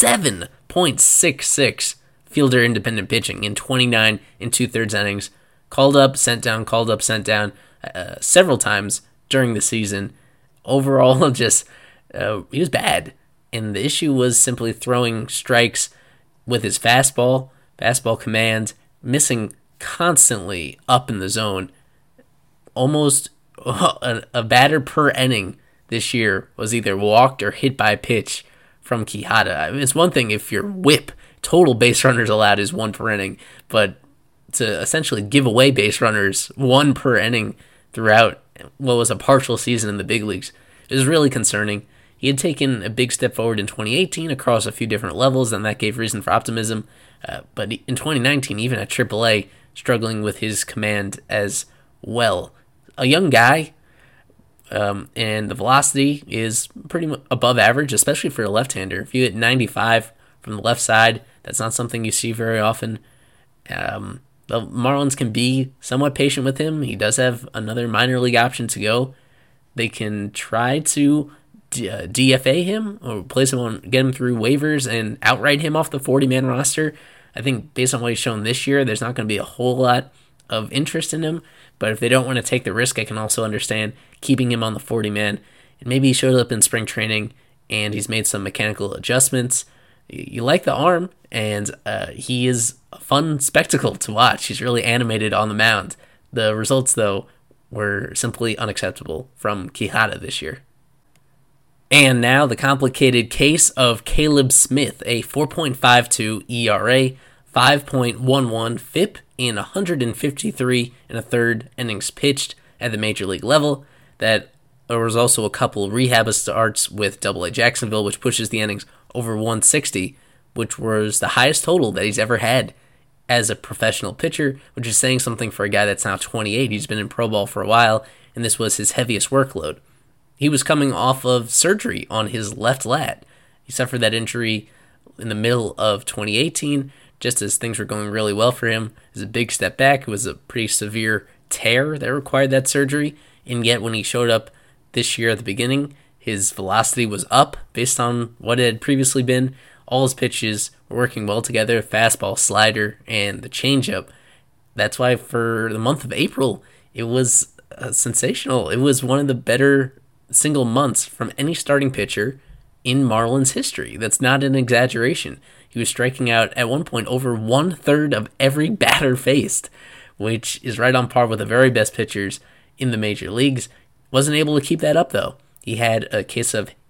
7.66 fielder independent pitching in 29 and 2/3 innings. Called up, sent down, called up, sent down several times during the season. Overall, just he was bad. And the issue was simply throwing strikes with his fastball command, missing constantly up in the zone. Almost a batter per inning this year was either walked or hit by a pitch from Quijada. It's one thing if your whip, total base runners allowed, is 1 per inning, but to essentially give away base runners 1 per inning throughout what was a partial season in the big leagues is really concerning. He had taken a big step forward in 2018 across a few different levels, and that gave reason for optimism. But in 2019, even at AAA, struggling with his command as well. A young guy, and the velocity is pretty above average, especially for a left-hander. If you hit 95 from the left side, that's not something you see very often. The Marlins can be somewhat patient with him. He does have another minor league option to go. They can try to DFA him or place him on, get him through waivers and outright him off the 40-man roster. I think based on what he's shown this year, there's not going to be a whole lot of interest in him. But if they don't want to take the risk, I can also understand keeping him on the 40-man. And maybe he showed up in spring training and he's made some mechanical adjustments. You like the arm, and he is a fun spectacle to watch. He's really animated on the mound. The results, though, were simply unacceptable from Quijada this year. And now the complicated case of Caleb Smith, a 4.52 ERA, 5.11 FIP in 153 1/3 innings pitched at the major league level. That there was also a couple rehab starts with AA Jacksonville, which pushes the innings over 160, which was the highest total that he's ever had as a professional pitcher, which is saying something for a guy that's now 28. He's been in pro ball for a while, and this was his heaviest workload. He was coming off of surgery on his left lat. He suffered that injury in the middle of 2018, just as things were going really well for him. It was a big step back. It was a pretty severe tear that required that surgery, and yet when he showed up this year at the beginning, his velocity was up based on what it had previously been. All his pitches were working well together, fastball, slider, and the changeup. That's why for the month of April, it was sensational. It was one of the better single months from any starting pitcher in Marlins history. That's not an exaggeration. He was striking out at one point over 1/3 of every batter faced, which is right on par with the very best pitchers in the major leagues. Wasn't able to keep that up, though. He had a case of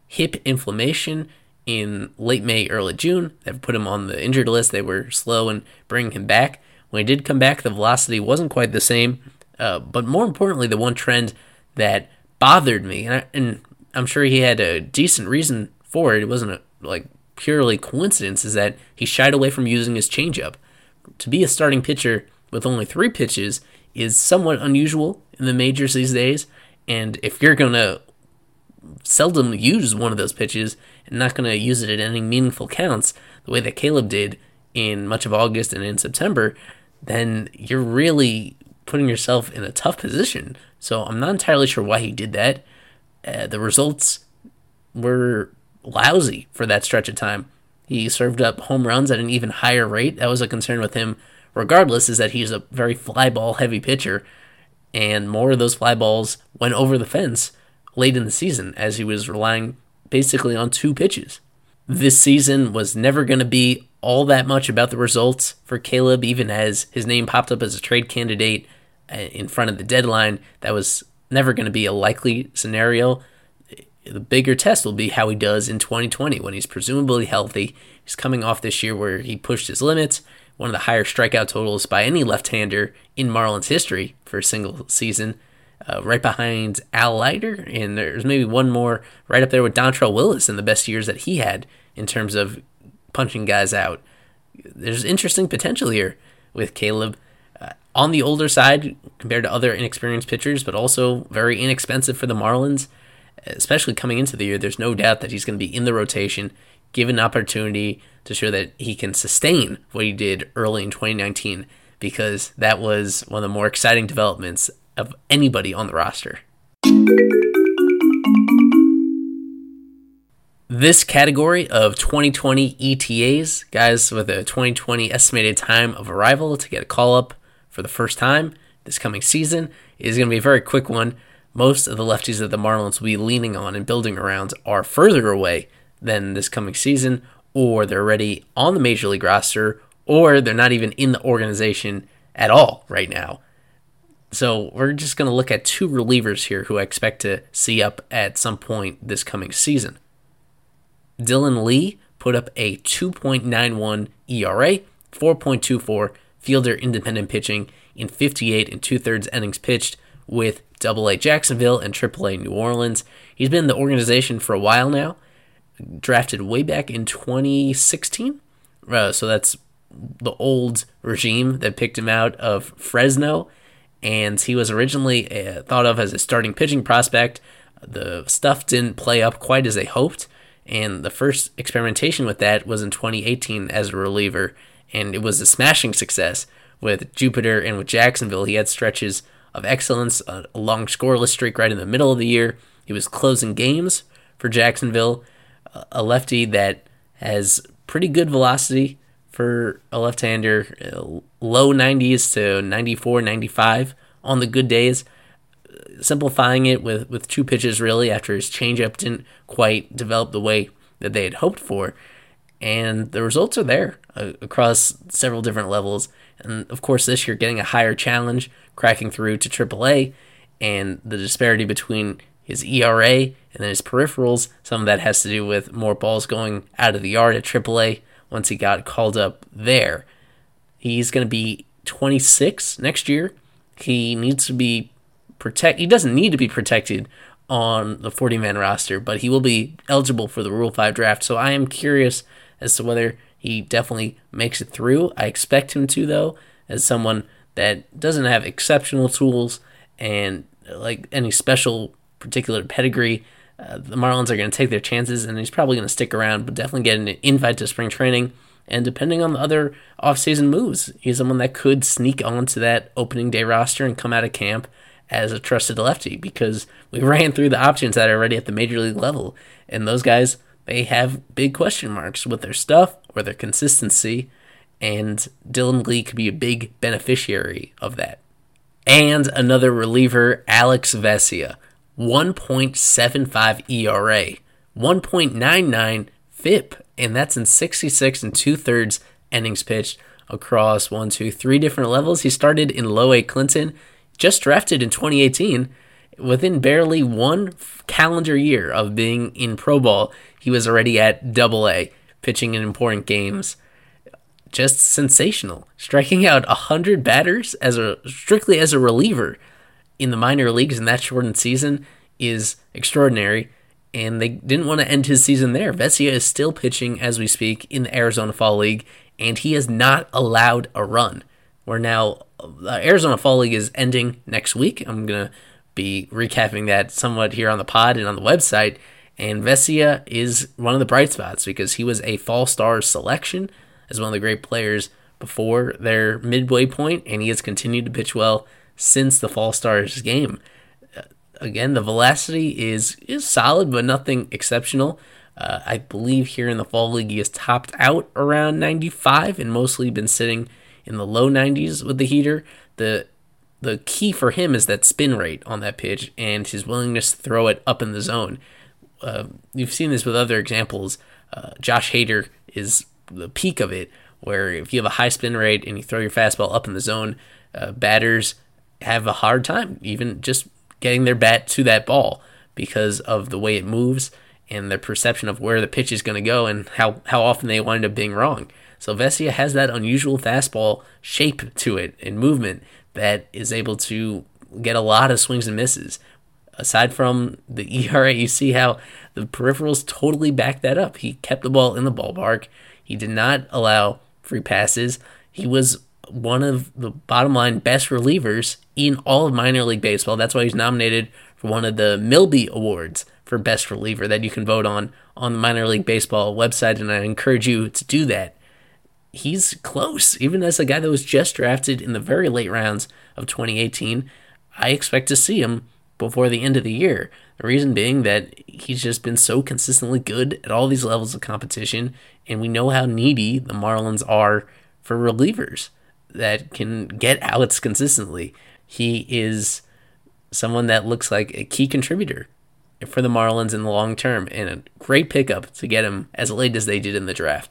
hip inflammation in late May, early June. That put him on the injured list. They were slow in bringing him back. When he did come back, the velocity wasn't quite the same. But more importantly, the one trend that bothered me, and I'm sure he had a decent reason for it, it wasn't purely coincidence, is that he shied away from using his changeup. To be a starting pitcher with only 3 pitches is somewhat unusual in the majors these days, and if you're going to seldom use one of those pitches and not going to use it at any meaningful counts, the way that Caleb did in much of August and in September, then you're really putting yourself in a tough position. So I'm not entirely sure why he did that. The results were lousy for that stretch of time. He served up home runs at an even higher rate. That was a concern with him regardless, is that he's a very fly ball heavy pitcher, and more of those fly balls went over the fence late in the season as he was relying basically on 2 pitches. This season was never going to be all that much about the results for Caleb, even as his name popped up as a trade candidate in front of the deadline. That was never going to be a likely scenario. The bigger test will be how he does in 2020 when he's presumably healthy. He's coming off this year where he pushed his limits, one of the higher strikeout totals by any left-hander in Marlins history for a single season, right behind Al Leiter, and there's maybe one more right up there with Dontrelle Willis in the best years that he had in terms of punching guys out. There's interesting potential here with Caleb. On the older side compared to other inexperienced pitchers, but also very inexpensive for the Marlins, especially coming into the year. There's no doubt that he's going to be in the rotation, given an opportunity to show that he can sustain what he did early in 2019, because that was one of the more exciting developments of anybody on the roster. This category of 2020 ETAs, guys with a 2020 estimated time of arrival to get a call-up for the first time this coming season, is going to be a very quick one. Most of the lefties that the Marlins will be leaning on and building around are further away than this coming season, or they're already on the Major League roster, or they're not even in the organization at all right now. So we're just going to look at 2 relievers here who I expect to see up at some point this coming season. Dylan Lee put up a 2.91 ERA, 4.24 fielder independent pitching in 58 2/3 innings pitched with AA Jacksonville and AAA New Orleans. He's been in the organization for a while now, drafted way back in 2016. So that's the old regime that picked him out of Fresno, and he was originally thought of as a starting pitching prospect. The stuff didn't play up quite as they hoped, and the first experimentation with that was in 2018 as a reliever, and it was a smashing success with Jupiter and with Jacksonville. He had stretches of excellence, a long scoreless streak right in the middle of the year. He was closing games for Jacksonville, a lefty that has pretty good velocity for a left-hander, low 90s to 94, 95 on the good days. Simplifying it with 2 pitches really after his changeup didn't quite develop the way that they had hoped for. And the results are there across several different levels. And of course, this year getting a higher challenge, cracking through to AAA, and the disparity between his ERA and then his peripherals, some of that has to do with more balls going out of the yard at AAA once he got called up there. He's going to be 26 next year. He needs to be he doesn't need to be protected on the 40-man roster, but he will be eligible for the Rule 5 draft. So I am curious as to whether he definitely makes it through. I expect him to, though, as someone that doesn't have exceptional tools and like any special particular pedigree. The Marlins are going to take their chances, and he's probably going to stick around, but definitely get an invite to spring training. And depending on the other offseason moves, he's someone that could sneak onto that opening day roster and come out of camp as a trusted lefty, because we ran through the options that are already at the major league level, and those guys, they have big question marks with their stuff or their consistency, and Dylan Lee could be a big beneficiary of that. And another reliever, Alex Vesia, 1.75 ERA, 1.99 FIP, and that's in 66 2/3 innings pitched across 3 different levels. He started in Low A Clinton, just drafted in 2018, Within barely one calendar year of being in pro ball, he was already at Double-A, pitching in important games. Just sensational. Striking out 100 batters strictly as a reliever in the minor leagues in that shortened season is extraordinary. And they didn't want to end his season there. Vesia is still pitching as we speak in the Arizona Fall League, and he has not allowed a run. We're now, Arizona Fall League is ending next week. I'm going to be recapping that somewhat here on the pod and on the website. And Vesia is one of the bright spots because he was a Fall Stars selection as one of the great players before their midway point, and he has continued to pitch well since the Fall Stars game. Again, the velocity is solid, but nothing exceptional. I believe here in the Fall League, he has topped out around 95 and mostly been sitting in the low 90s with the heater. The key for him is that spin rate on that pitch and his willingness to throw it up in the zone. You've seen this with other examples. Josh Hader is the peak of it, where if you have a high spin rate and you throw your fastball up in the zone, batters have a hard time even just getting their bat to that ball because of the way it moves and their perception of where the pitch is going to go and how often they wind up being wrong. So Vesia has that unusual fastball shape to it and movement that is able to get a lot of swings and misses. Aside from the ERA, you see how the peripherals totally back that up. He kept the ball in the ballpark. He did not allow free passes. He was one of the bottom line best relievers in all of minor league baseball. That's why he's nominated for one of the Milby Awards for best reliever that you can vote on the minor league baseball website, and I encourage you to do that. He's close, even as a guy that was just drafted in the very late rounds of 2018. I expect to see him before the end of the year. The reason being that he's just been so consistently good at all these levels of competition, and we know how needy the Marlins are for relievers that can get outs consistently. He is someone that looks like a key contributor for the Marlins in the long term, and a great pickup to get him as late as they did in the draft.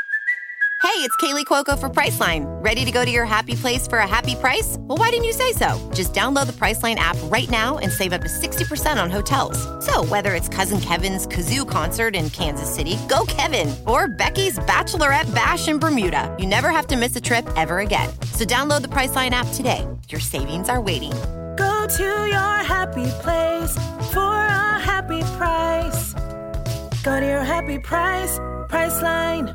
Hey, it's Kaylee Cuoco for Priceline. Ready to go to your happy place for a happy price? Well, why didn't you say so? Just download the Priceline app right now and save up to 60% on hotels. So whether it's Cousin Kevin's Kazoo Concert in Kansas City, go Kevin, or Becky's Bachelorette Bash in Bermuda, you never have to miss a trip ever again. So download the Priceline app today. Your savings are waiting. Go to your happy place for a happy price. Go to your happy price, Priceline.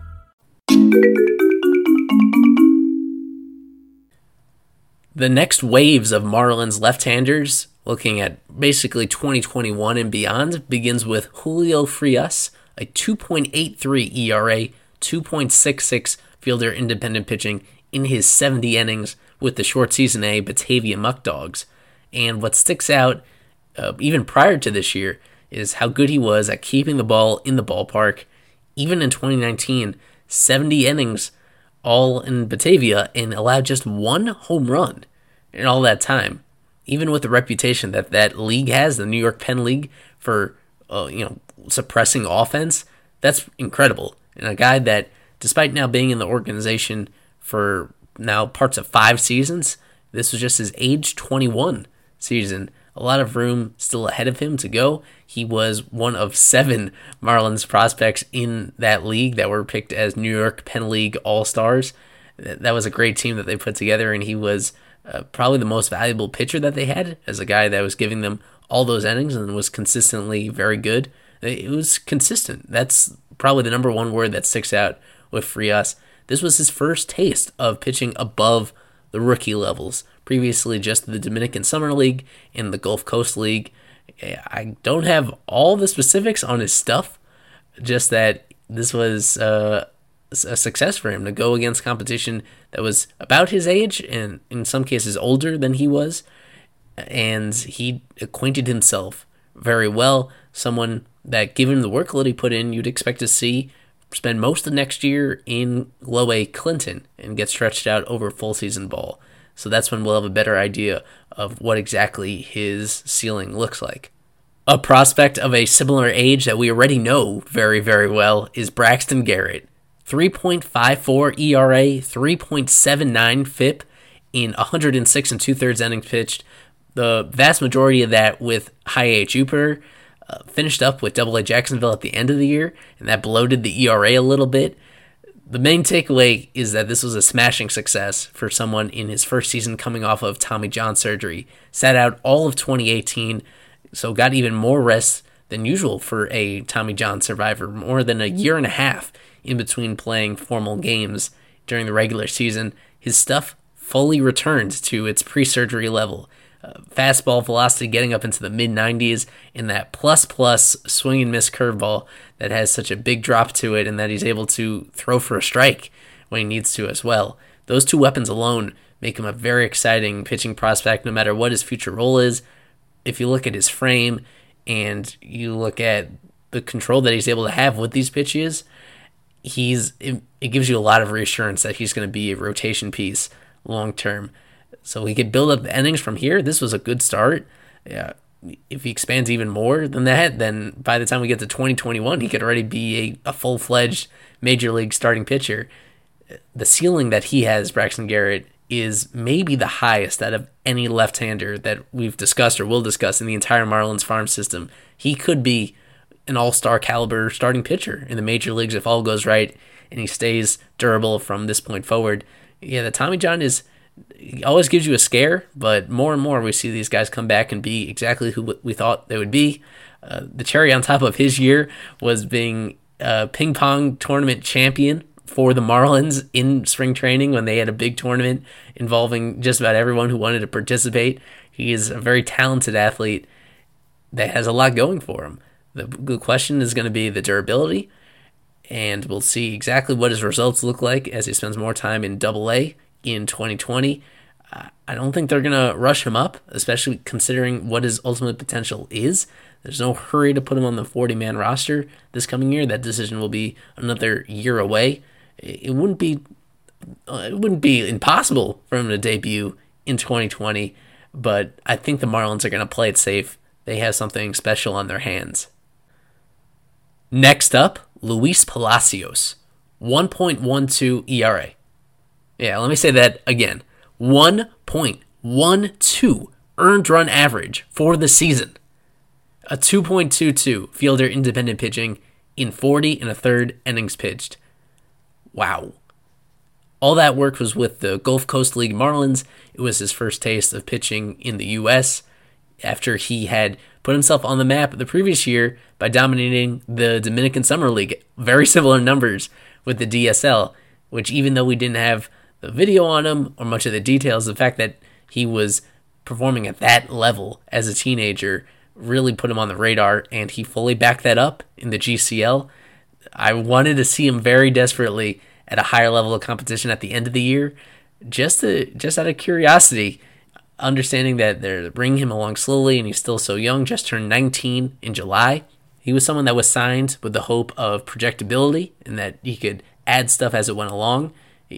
The next waves of Marlins left-handers, looking at basically 2021 and beyond, begins with Julio Frias, a 2.83 ERA, 2.66 fielder independent pitching in his 70 innings with the short season A Batavia Muck Dogs. And what sticks out, even prior to this year, is how good he was at keeping the ball in the ballpark. Even in 2019, 70 innings all in Batavia and allowed just one home run in all that time. Even with the reputation that that league has, the New York Penn League, for suppressing offense, that's incredible. And a guy that, despite now being in the organization for now parts of 5 seasons, this was just his age 21 season. A lot of room still ahead of him to go. He was one of 7 Marlins prospects in that league that were picked as New York Penn League All-Stars. That was a great team that they put together, and he was probably the most valuable pitcher that they had, as a guy that was giving them all those innings and was consistently very good. It was consistent. That's probably the number one word that sticks out with Frias. This was his first taste of pitching above the rookie levels. Previously just the Dominican Summer League and the Gulf Coast League. I don't have all the specifics on his stuff, just that this was a success for him to go against competition that was about his age and in some cases older than he was, and he acquainted himself very well. Someone that, given the workload he put in, you'd expect to see spend most of next year in Low A Clinton and get stretched out over full season ball. So that's when we'll have a better idea of what exactly his ceiling looks like. A prospect of a similar age that we already know very, very well is Braxton Garrett. 3.54 ERA, 3.79 FIP in 106 2/3 innings pitched. The vast majority of that with high A Jupiter, finished up with Double A Jacksonville at the end of the year, and that bloated the ERA a little bit. The main takeaway is that this was a smashing success for someone in his first season coming off of Tommy John surgery. Sat out all of 2018, so got even more rest than usual for a Tommy John survivor, more than a year and a half in between playing formal games during the regular season. His stuff fully returned to its pre-surgery level. Fastball velocity getting up into the mid-90s, and that plus swing and miss curveball that has such a big drop to it and that he's able to throw for a strike when he needs to as well. Those two weapons alone make him a very exciting pitching prospect no matter what his future role is. If you look at his frame and you look at the control that he's able to have with these pitches, it gives you a lot of reassurance that he's going to be a rotation piece long term. So he could build up the innings from here. This was a good start. Yeah, if he expands even more than that, then by the time we get to 2021, he could already be a full-fledged major league starting pitcher. The ceiling that he has, Braxton Garrett, is maybe the highest out of any left-hander that we've discussed or will discuss in the entire Marlins farm system. He could be an all-star caliber starting pitcher in the major leagues if all goes right and he stays durable from this point forward. Yeah, the Tommy John he always gives you a scare, but more and more we see these guys come back and be exactly who we thought they would be. The cherry on top of his year was being a ping pong tournament champion for the Marlins in spring training when they had a big tournament involving just about everyone who wanted to participate. He is a very talented athlete that has a lot going for him. The question is going to be the durability, and we'll see exactly what his results look like as he spends more time in Double A in 2020. I don't think they're going to rush him up, especially considering what his ultimate potential is. There's no hurry to put him on the 40-man roster this coming year. That decision will be another year away. It wouldn't be impossible for him to debut in 2020, but I think the Marlins are going to play it safe. They have something special on their hands. Next up, Luis Palacios, 1.12 ERA. Yeah, let me say that again. 1.12 earned run average for the season. A 2.22 fielder independent pitching in 40 1/3 innings pitched. Wow. All that work was with the Gulf Coast League Marlins. It was his first taste of pitching in the U.S. after he had put himself on the map the previous year by dominating the Dominican Summer League. Very similar numbers with the DSL, which even though we didn't have the video on him or much of the details, the fact that he was performing at that level as a teenager really put him on the radar, and he fully backed that up in the GCL. I wanted to see him very desperately at a higher level of competition at the end of the year, just out of curiosity, understanding that they're bringing him along slowly and he's still so young, just turned 19 in July. He was someone that was signed with the hope of projectability and that he could add stuff as it went along.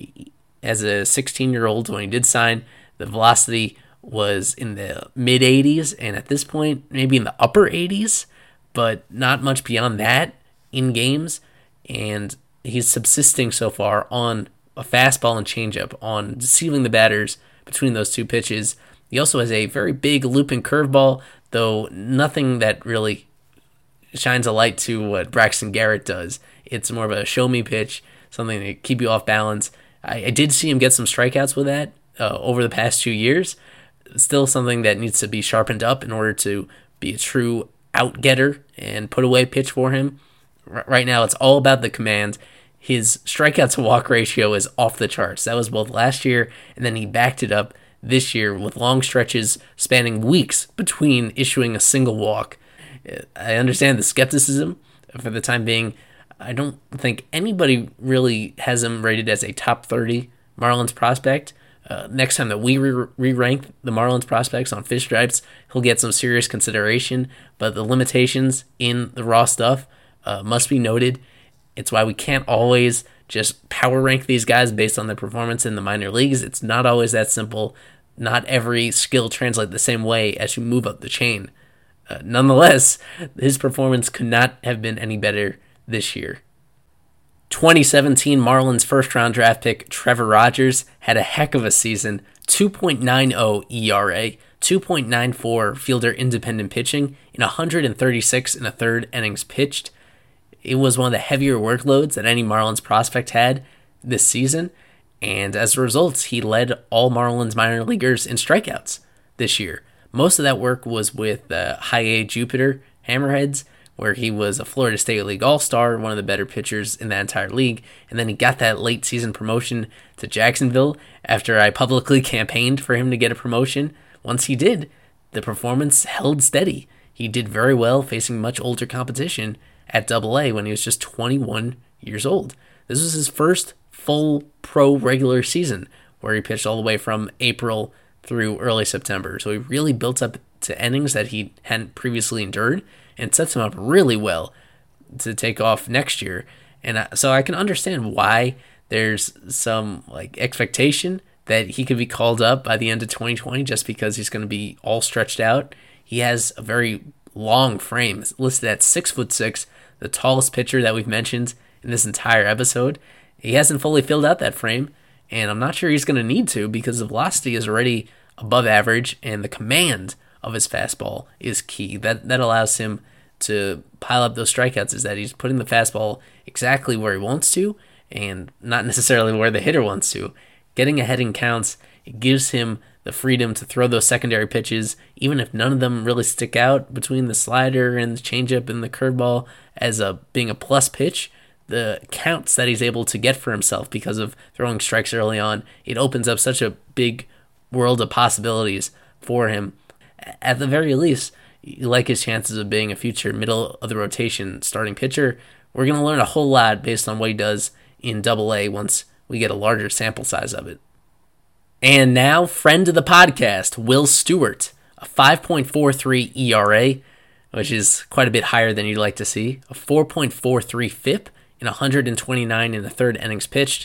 As a 16-year-old, when he did sign, the velocity was in the mid-80s, and at this point, maybe in the upper 80s, but not much beyond that in games. And he's subsisting so far on a fastball and changeup, on deceiving the batters between those two pitches. He also has a very big looping curveball, though nothing that really shines a light to what Braxton Garrett does. It's more of a show-me pitch, something to keep you off balance. I did see him get some strikeouts with that over the past 2 years. Still something that needs to be sharpened up in order to be a true out-getter and put-away pitch for him. Right now, it's all about the command. His strikeout-to-walk ratio is off the charts. That was both last year, and then he backed it up this year with long stretches spanning weeks between issuing a single walk. I understand the skepticism. For the time being, I don't think anybody really has him rated as a top 30 Marlins prospect. Next time that we re-rank the Marlins prospects on Fish Stripes, he'll get some serious consideration, but the limitations in the raw stuff must be noted. It's why we can't always just power rank these guys based on their performance in the minor leagues. It's not always that simple. Not every skill translates the same way as you move up the chain. Nonetheless, his performance could not have been any better this year. 2017 Marlins first-round draft pick Trevor Rogers had a heck of a season, 2.90 ERA, 2.94 fielder independent pitching in 136 and a third innings pitched. It was one of the heavier workloads that any Marlins prospect had this season, and as a result, he led all Marlins minor leaguers in strikeouts this year. Most of that work was with High A Jupiter Hammerheads, where he was a Florida State League All-Star, one of the better pitchers in that entire league, and then he got that late season promotion to Jacksonville after I publicly campaigned for him to get a promotion. Once he did, the performance held steady. He did very well facing much older competition at AA when he was just 21 years old. This was his first full pro regular season, where he pitched all the way from April through early September. So he really built up to innings that he hadn't previously endured, and sets him up really well to take off next year. And so I can understand why there's some expectation that he could be called up by the end of 2020 just because he's going to be all stretched out. He has a very long frame, it's listed at 6'6", the tallest pitcher that we've mentioned in this entire episode. He hasn't fully filled out that frame, and I'm not sure he's going to need to because the velocity is already above average, and the command of his fastball is key. That allows him to pile up those strikeouts, is that he's putting the fastball exactly where he wants to and not necessarily where the hitter wants to. Getting ahead in counts, it gives him the freedom to throw those secondary pitches, even if none of them really stick out between the slider and the changeup and the curveball as being a plus pitch. The counts that he's able to get for himself because of throwing strikes early on, it opens up such a big world of possibilities for him. At the very least, you like his chances of being a future middle of the rotation starting pitcher. We're going to learn a whole lot based on what he does in AA once we get a larger sample size of it. And now, friend of the podcast, Will Stewart, a 5.43 ERA, which is quite a bit higher than you'd like to see, a 4.43 FIP in 129 in the third innings pitched.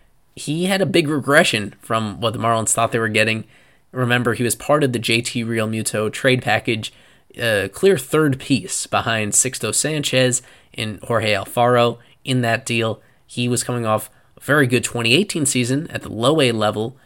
He had a big regression from what the Marlins thought they were getting. Remember, he was part of the JT Realmuto trade package, a clear third piece behind Sixto Sanchez and Jorge Alfaro in that deal. He was coming off a very good 2018 season at the low A level,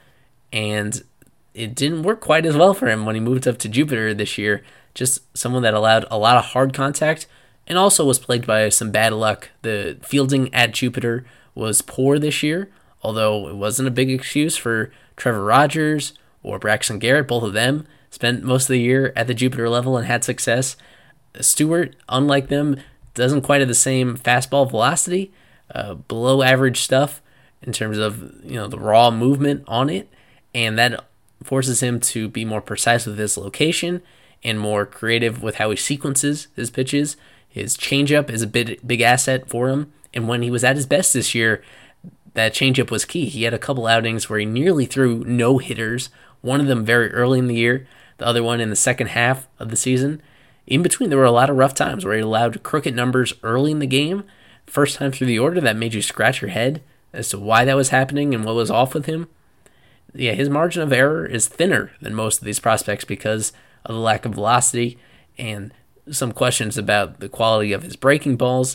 and it didn't work quite as well for him when he moved up to Jupiter this year. Just someone that allowed a lot of hard contact and also was plagued by some bad luck. The fielding at Jupiter was poor this year, although it wasn't a big excuse for Trevor Rogers or Braxton Garrett. Both of them spent most of the year at the Jupiter level and had success. Stewart, unlike them, doesn't quite have the same fastball velocity, below average stuff in terms of the raw movement on it, and that forces him to be more precise with his location and more creative with how he sequences his pitches. His changeup is a big asset for him, and when he was at his best this year, that changeup was key. He had a couple outings where he nearly threw no hitters, one of them very early in the year, the other one in the second half of the season. In between, there were a lot of rough times where he allowed crooked numbers early in the game. First time through the order, that made you scratch your head as to why that was happening and what was off with him. Yeah, his margin of error is thinner than most of these prospects because of the lack of velocity and some questions about the quality of his breaking balls.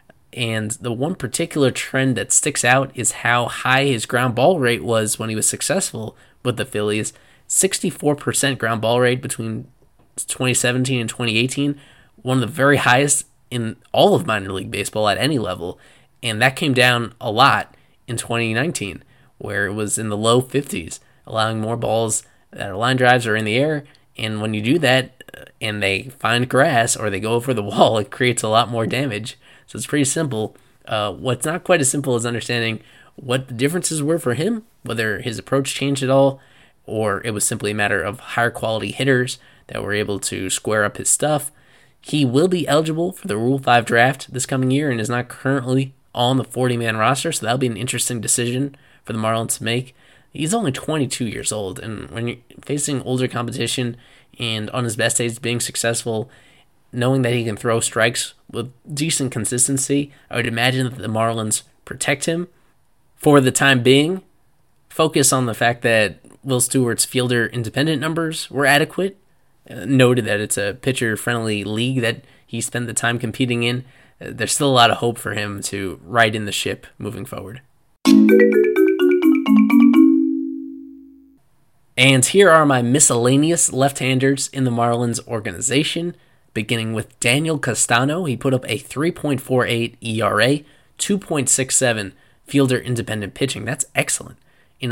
And the one particular trend that sticks out is how high his ground ball rate was when he was successful with the Phillies. 64% ground ball rate between 2017 and 2018, one of the very highest in all of minor league baseball at any level. And that came down a lot in 2019, where it was in the low 50s, allowing more balls that are line drives or in the air. And when you do that and they find grass or they go over the wall, it creates a lot more damage. So it's pretty simple. What's not quite as simple is understanding what the differences were for him, whether his approach changed at all, or it was simply a matter of higher quality hitters that were able to square up his stuff. He will be eligible for the Rule 5 draft this coming year and is not currently on the 40-man roster, so that'll be an interesting decision for the Marlins to make. He's only 22 years old, and when you're facing older competition and on his best days being successful, knowing that he can throw strikes with decent consistency, I would imagine that the Marlins protect him for the time being, focus on the fact that Will Stewart's fielder independent numbers were adequate, noted that it's a pitcher-friendly league that he spent the time competing in. There's still a lot of hope for him to ride in the ship moving forward. And here are my miscellaneous left-handers in the Marlins organization, beginning with Daniel Castano. He put up a 3.48 ERA, 2.67 fielder independent pitching. That's excellent. In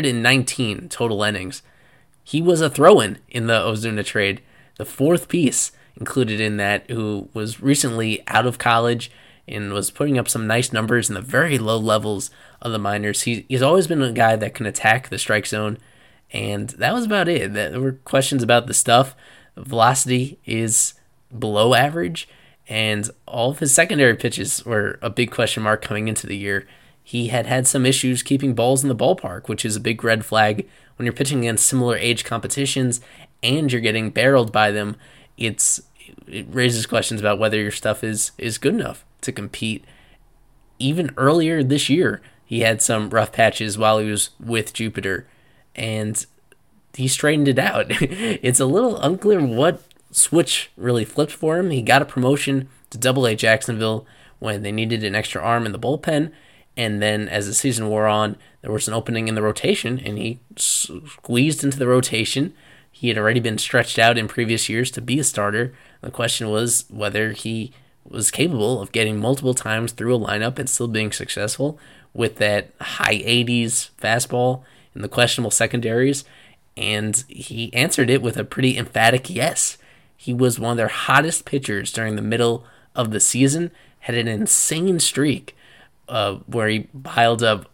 119 total innings. He was a throw-in the Ozuna trade, the fourth piece included in that, who was recently out of college and was putting up some nice numbers in the very low levels of the minors. He's always been a guy that can attack the strike zone, and that was about it. There were questions about the stuff. Velocity is below average, and all of his secondary pitches were a big question mark coming into the year. He had some issues keeping balls in the ballpark, which is a big red flag when you're pitching against similar age competitions and you're getting barreled by them. It raises questions about whether your stuff is good enough to compete. Even earlier this year, he had some rough patches while he was with Jupiter, and he straightened it out. It's a little unclear what switch really flipped for him. He got a promotion to Double-A Jacksonville when they needed an extra arm in the bullpen, and then as the season wore on, there was an opening in the rotation, and he squeezed into the rotation. He had already been stretched out in previous years to be a starter. The question was whether he was capable of getting multiple times through a lineup and still being successful with that high 80s fastball in the questionable secondaries, and he answered it with a pretty emphatic yes. He was one of their hottest pitchers during the middle of the season, had an insane streak where he piled up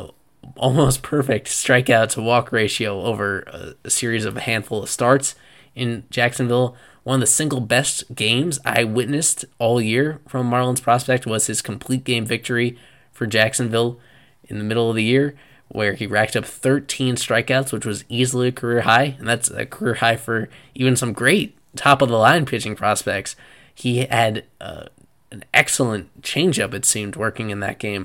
almost perfect strikeout to walk ratio over a series of a handful of starts in Jacksonville. One of the single best games I witnessed all year from Marlins prospect was his complete game victory for Jacksonville in the middle of the year, where he racked up 13 strikeouts, which was easily a career high, and that's a career high for even some great top-of-the-line pitching prospects. He had an excellent changeup, it seemed, working in that game,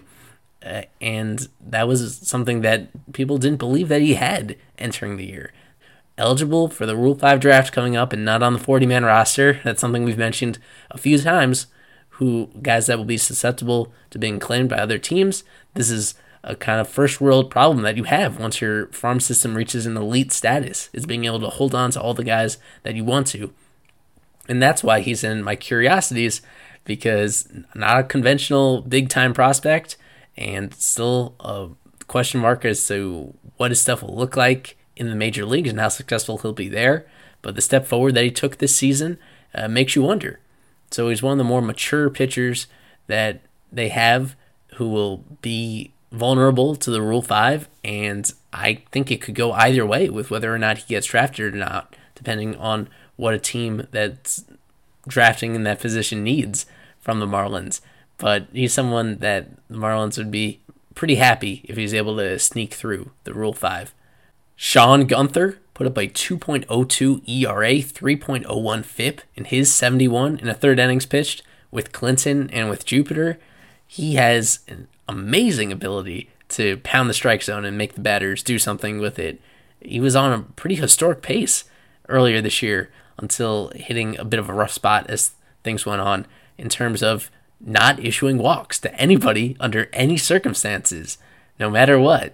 and that was something that people didn't believe that he had entering the year. Eligible for the Rule 5 draft coming up and not on the 40-man roster. That's something we've mentioned a few times, guys that will be susceptible to being claimed by other teams. This is a kind of first world problem that you have once your farm system reaches an elite status, is being able to hold on to all the guys that you want to. And that's why he's in my curiosities, because not a conventional big-time prospect, and still a question mark as to what his stuff will look like in the major leagues and how successful he'll be there. But the step forward that he took this season makes you wonder. So he's one of the more mature pitchers that they have who will be vulnerable to the Rule 5, and I think it could go either way with whether or not he gets drafted or not, depending on what a team that's drafting in that position needs from the Marlins. But he's someone that the Marlins would be pretty happy if he's able to sneak through the Rule 5. Sean Gunther put up a 2.02 ERA, 3.01 FIP in his 71 in a third innings pitched with Clinton and with Jupiter. He has an amazing ability to pound the strike zone and make the batters do something with it. He was on a pretty historic pace earlier this year until hitting a bit of a rough spot as things went on in terms of not issuing walks to anybody under any circumstances, no matter what.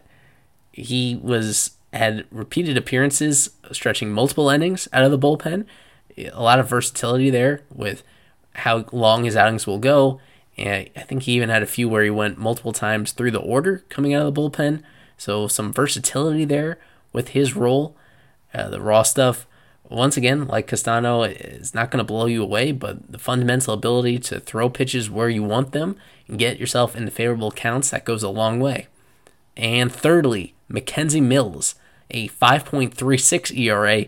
He had repeated appearances stretching multiple innings out of the bullpen. A lot of versatility there with how long his outings will go. And I think he even had a few where he went multiple times through the order coming out of the bullpen. So some versatility there with his role. The raw stuff, once again, like Castano, is not going to blow you away, but the fundamental ability to throw pitches where you want them and get yourself into favorable counts, that goes a long way. And thirdly, Mackenzie Mills, a 5.36 ERA,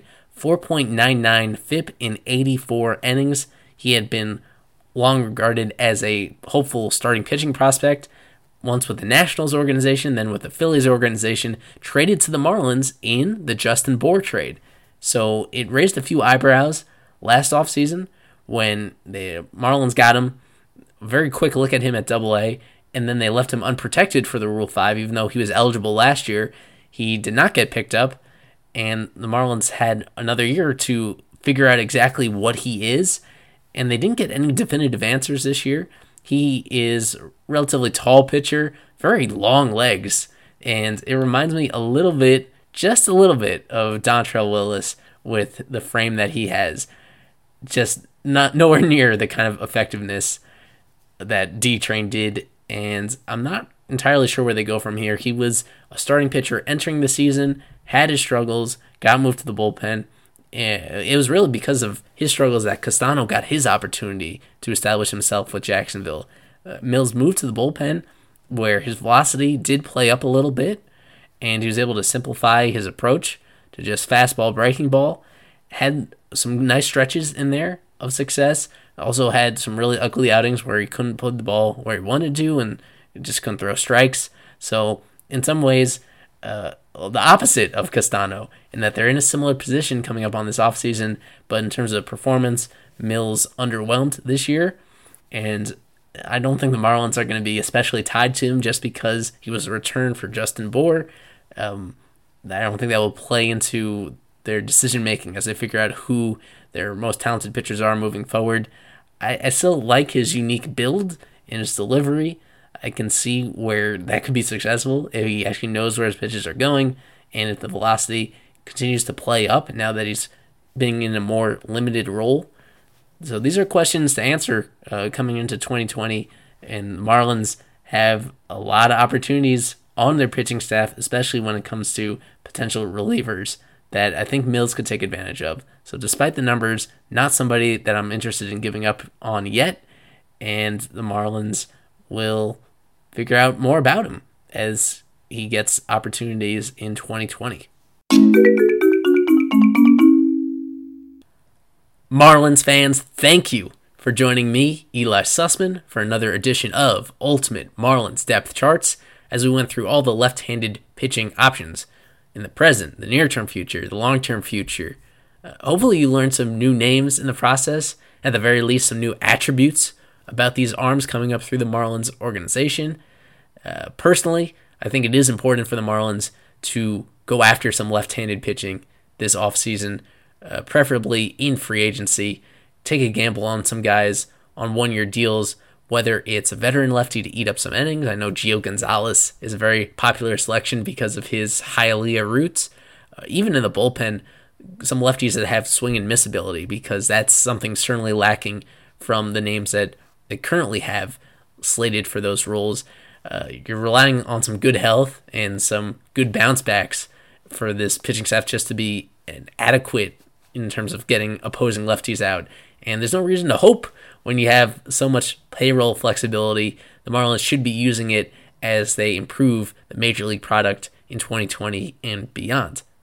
4.99 FIP in 84 innings. He had been long regarded as a hopeful starting pitching prospect, once with the Nationals organization, then with the Phillies organization, traded to the Marlins in the Justin Bour trade. So it raised a few eyebrows last offseason when the Marlins got him, a very quick look at him at Double-A, and then they left him unprotected for the Rule 5, even though he was eligible last year. He did not get picked up, and the Marlins had another year to figure out exactly what he is, and they didn't get any definitive answers this year. He is a relatively tall pitcher, very long legs, and it reminds me a little bit just a little bit of Dontrelle Willis with the frame that he has. Just not nowhere near the kind of effectiveness that D-Train did, and I'm not entirely sure where they go from here. He was a starting pitcher entering the season, had his struggles, got moved to the bullpen. It was really because of his struggles that Castano got his opportunity to establish himself with Jacksonville. Mills moved to the bullpen, where his velocity did play up a little bit, and he was able to simplify his approach to just fastball, breaking ball. Had some nice stretches in there of success. Also had some really ugly outings where he couldn't put the ball where he wanted to and just couldn't throw strikes. So in some ways, the opposite of Castano, in that they're in a similar position coming up on this offseason, but in terms of performance, Mills underwhelmed this year, and I don't think the Marlins are going to be especially tied to him just because he was a return for Justin Bour. I don't think that will play into their decision-making as they figure out who their most talented pitchers are moving forward. I still like his unique build and his delivery. I can see where that could be successful if he actually knows where his pitches are going and if the velocity continues to play up now that he's being in a more limited role. So these are questions to answer coming into 2020, and Marlins have a lot of opportunities on their pitching staff, especially when it comes to potential relievers that I think Mills could take advantage of. So despite the numbers, not somebody that I'm interested in giving up on yet, and the Marlins will figure out more about him as he gets opportunities in 2020. Marlins fans, thank you for joining me, Eli Sussman, for another edition of Ultimate Marlins Depth Charts, as we went through all the left-handed pitching options in the present, the near-term future, the long-term future. Hopefully you learned some new names in the process, at the very least some new attributes about these arms coming up through the Marlins organization. Personally, I think it is important for the Marlins to go after some left-handed pitching this offseason, preferably in free agency. Take a gamble on some guys on one-year deals, whether it's a veteran lefty to eat up some innings. I know Gio Gonzalez is a very popular selection because of his Hialeah roots. Even in the bullpen, some lefties that have swing and miss ability, because that's something certainly lacking from the names that they currently have slated for those roles. You're relying on some good health and some good bounce backs for this pitching staff just to be adequate in terms of getting opposing lefties out. And there's no reason to hope when you have so much payroll flexibility. The Marlins should be using it as they improve the Major League product in 2020 and beyond.